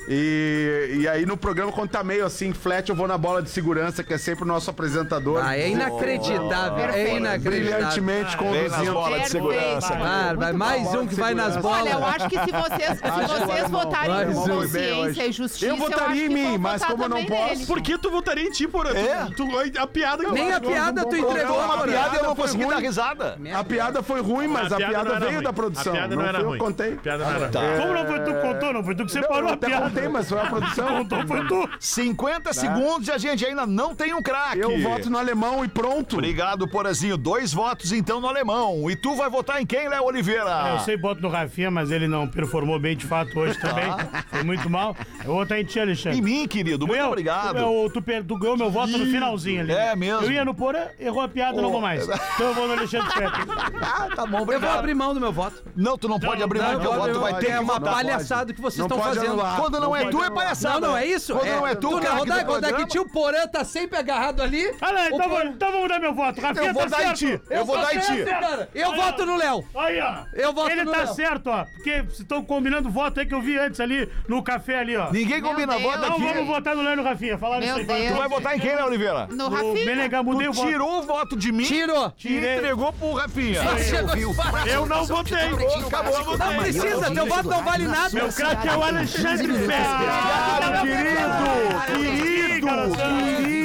E aí no programa, quando tá meio assim, flat, eu vou na bola de segurança, que é sempre o nosso apresentador. É inacreditável, é Perfeito. inacreditável. Brilhantemente Vem nas conduzindo. bolas de segurança. Ah, vai mais um que vai nas bolas. Olha, eu acho que se vocês votarem Mais com um. consciência e justiça, Eu votaria acho em que mim, vão mas votar como eu não também posso, nele. Por que tu votaria em ti, Porã? É. A piada que eu Nem a acho piada tu Contou entregou, uma Porã. piada e eu não Foi consegui ruim. dar risada. A piada foi ruim, mas a piada não era veio ruim. da produção. A piada não era foi eu ruim. que contei. A piada não era Tá. ruim. Como não foi tu que contou? Não foi tu que separou Eu a até piada. contei, mas foi a produção. Contou, foi tu. 50 segundos e a gente ainda não tem um craque. Eu voto no alemão e pronto. Obrigado, Porazinho. 2 votos, então, no alemão. E tu vai votar em quem, Léo Oliveira? Eu sei, boto no Rafinha, mas ele não performou bem de fato hoje também. Foi muito mal. Eu vou votar em ti, Alexandre. Em mim, querido. Muito obrigado. Tu ganhou meu voto no finalzinho ali. É mesmo. Eu ia no Porã, errou a piada, não vou mais. Então eu vou no Alexandre Fetter. Ah, tá bom, Eu vou obrigado. abrir mão do meu voto. Não, tu não pode abrir mão do teu voto. Tu vai ter É que uma votar. palhaçada que vocês Não estão pode fazendo. anular. Quando não é tu, é palhaçada. Não, é isso. Quando não é tu, na craque do Rodaica, programa. que tio Porã tá sempre agarrado ali. Olha, O Porã- então vamos mudar meu voto. Rafinha Eu vou tá dar em certo. ti. Eu vou dar em ti. Cara, eu voto no Léo. Aí, ó. Eu voto Ele no tá Léo. certo, ó. Porque vocês estão combinando voto aí que eu vi antes ali no café ali, ó. Ninguém combina, Deus. vota Então aqui. vamos votar no Léo e no Rafinha. Falaram Meu isso aí. Deus. Tu vai votar em quem, Léo Oliveira? No O Rafinha? Menegar, mudei o Tu voto. tirou o voto de mim Tirou. e entregou pro Rafinha. Eu não votei. Acabou, eu votei. Não precisa, teu voto não vale nada. Meu craque é o Alexandre Fetter. Obrigado, querido. Ih, garoto.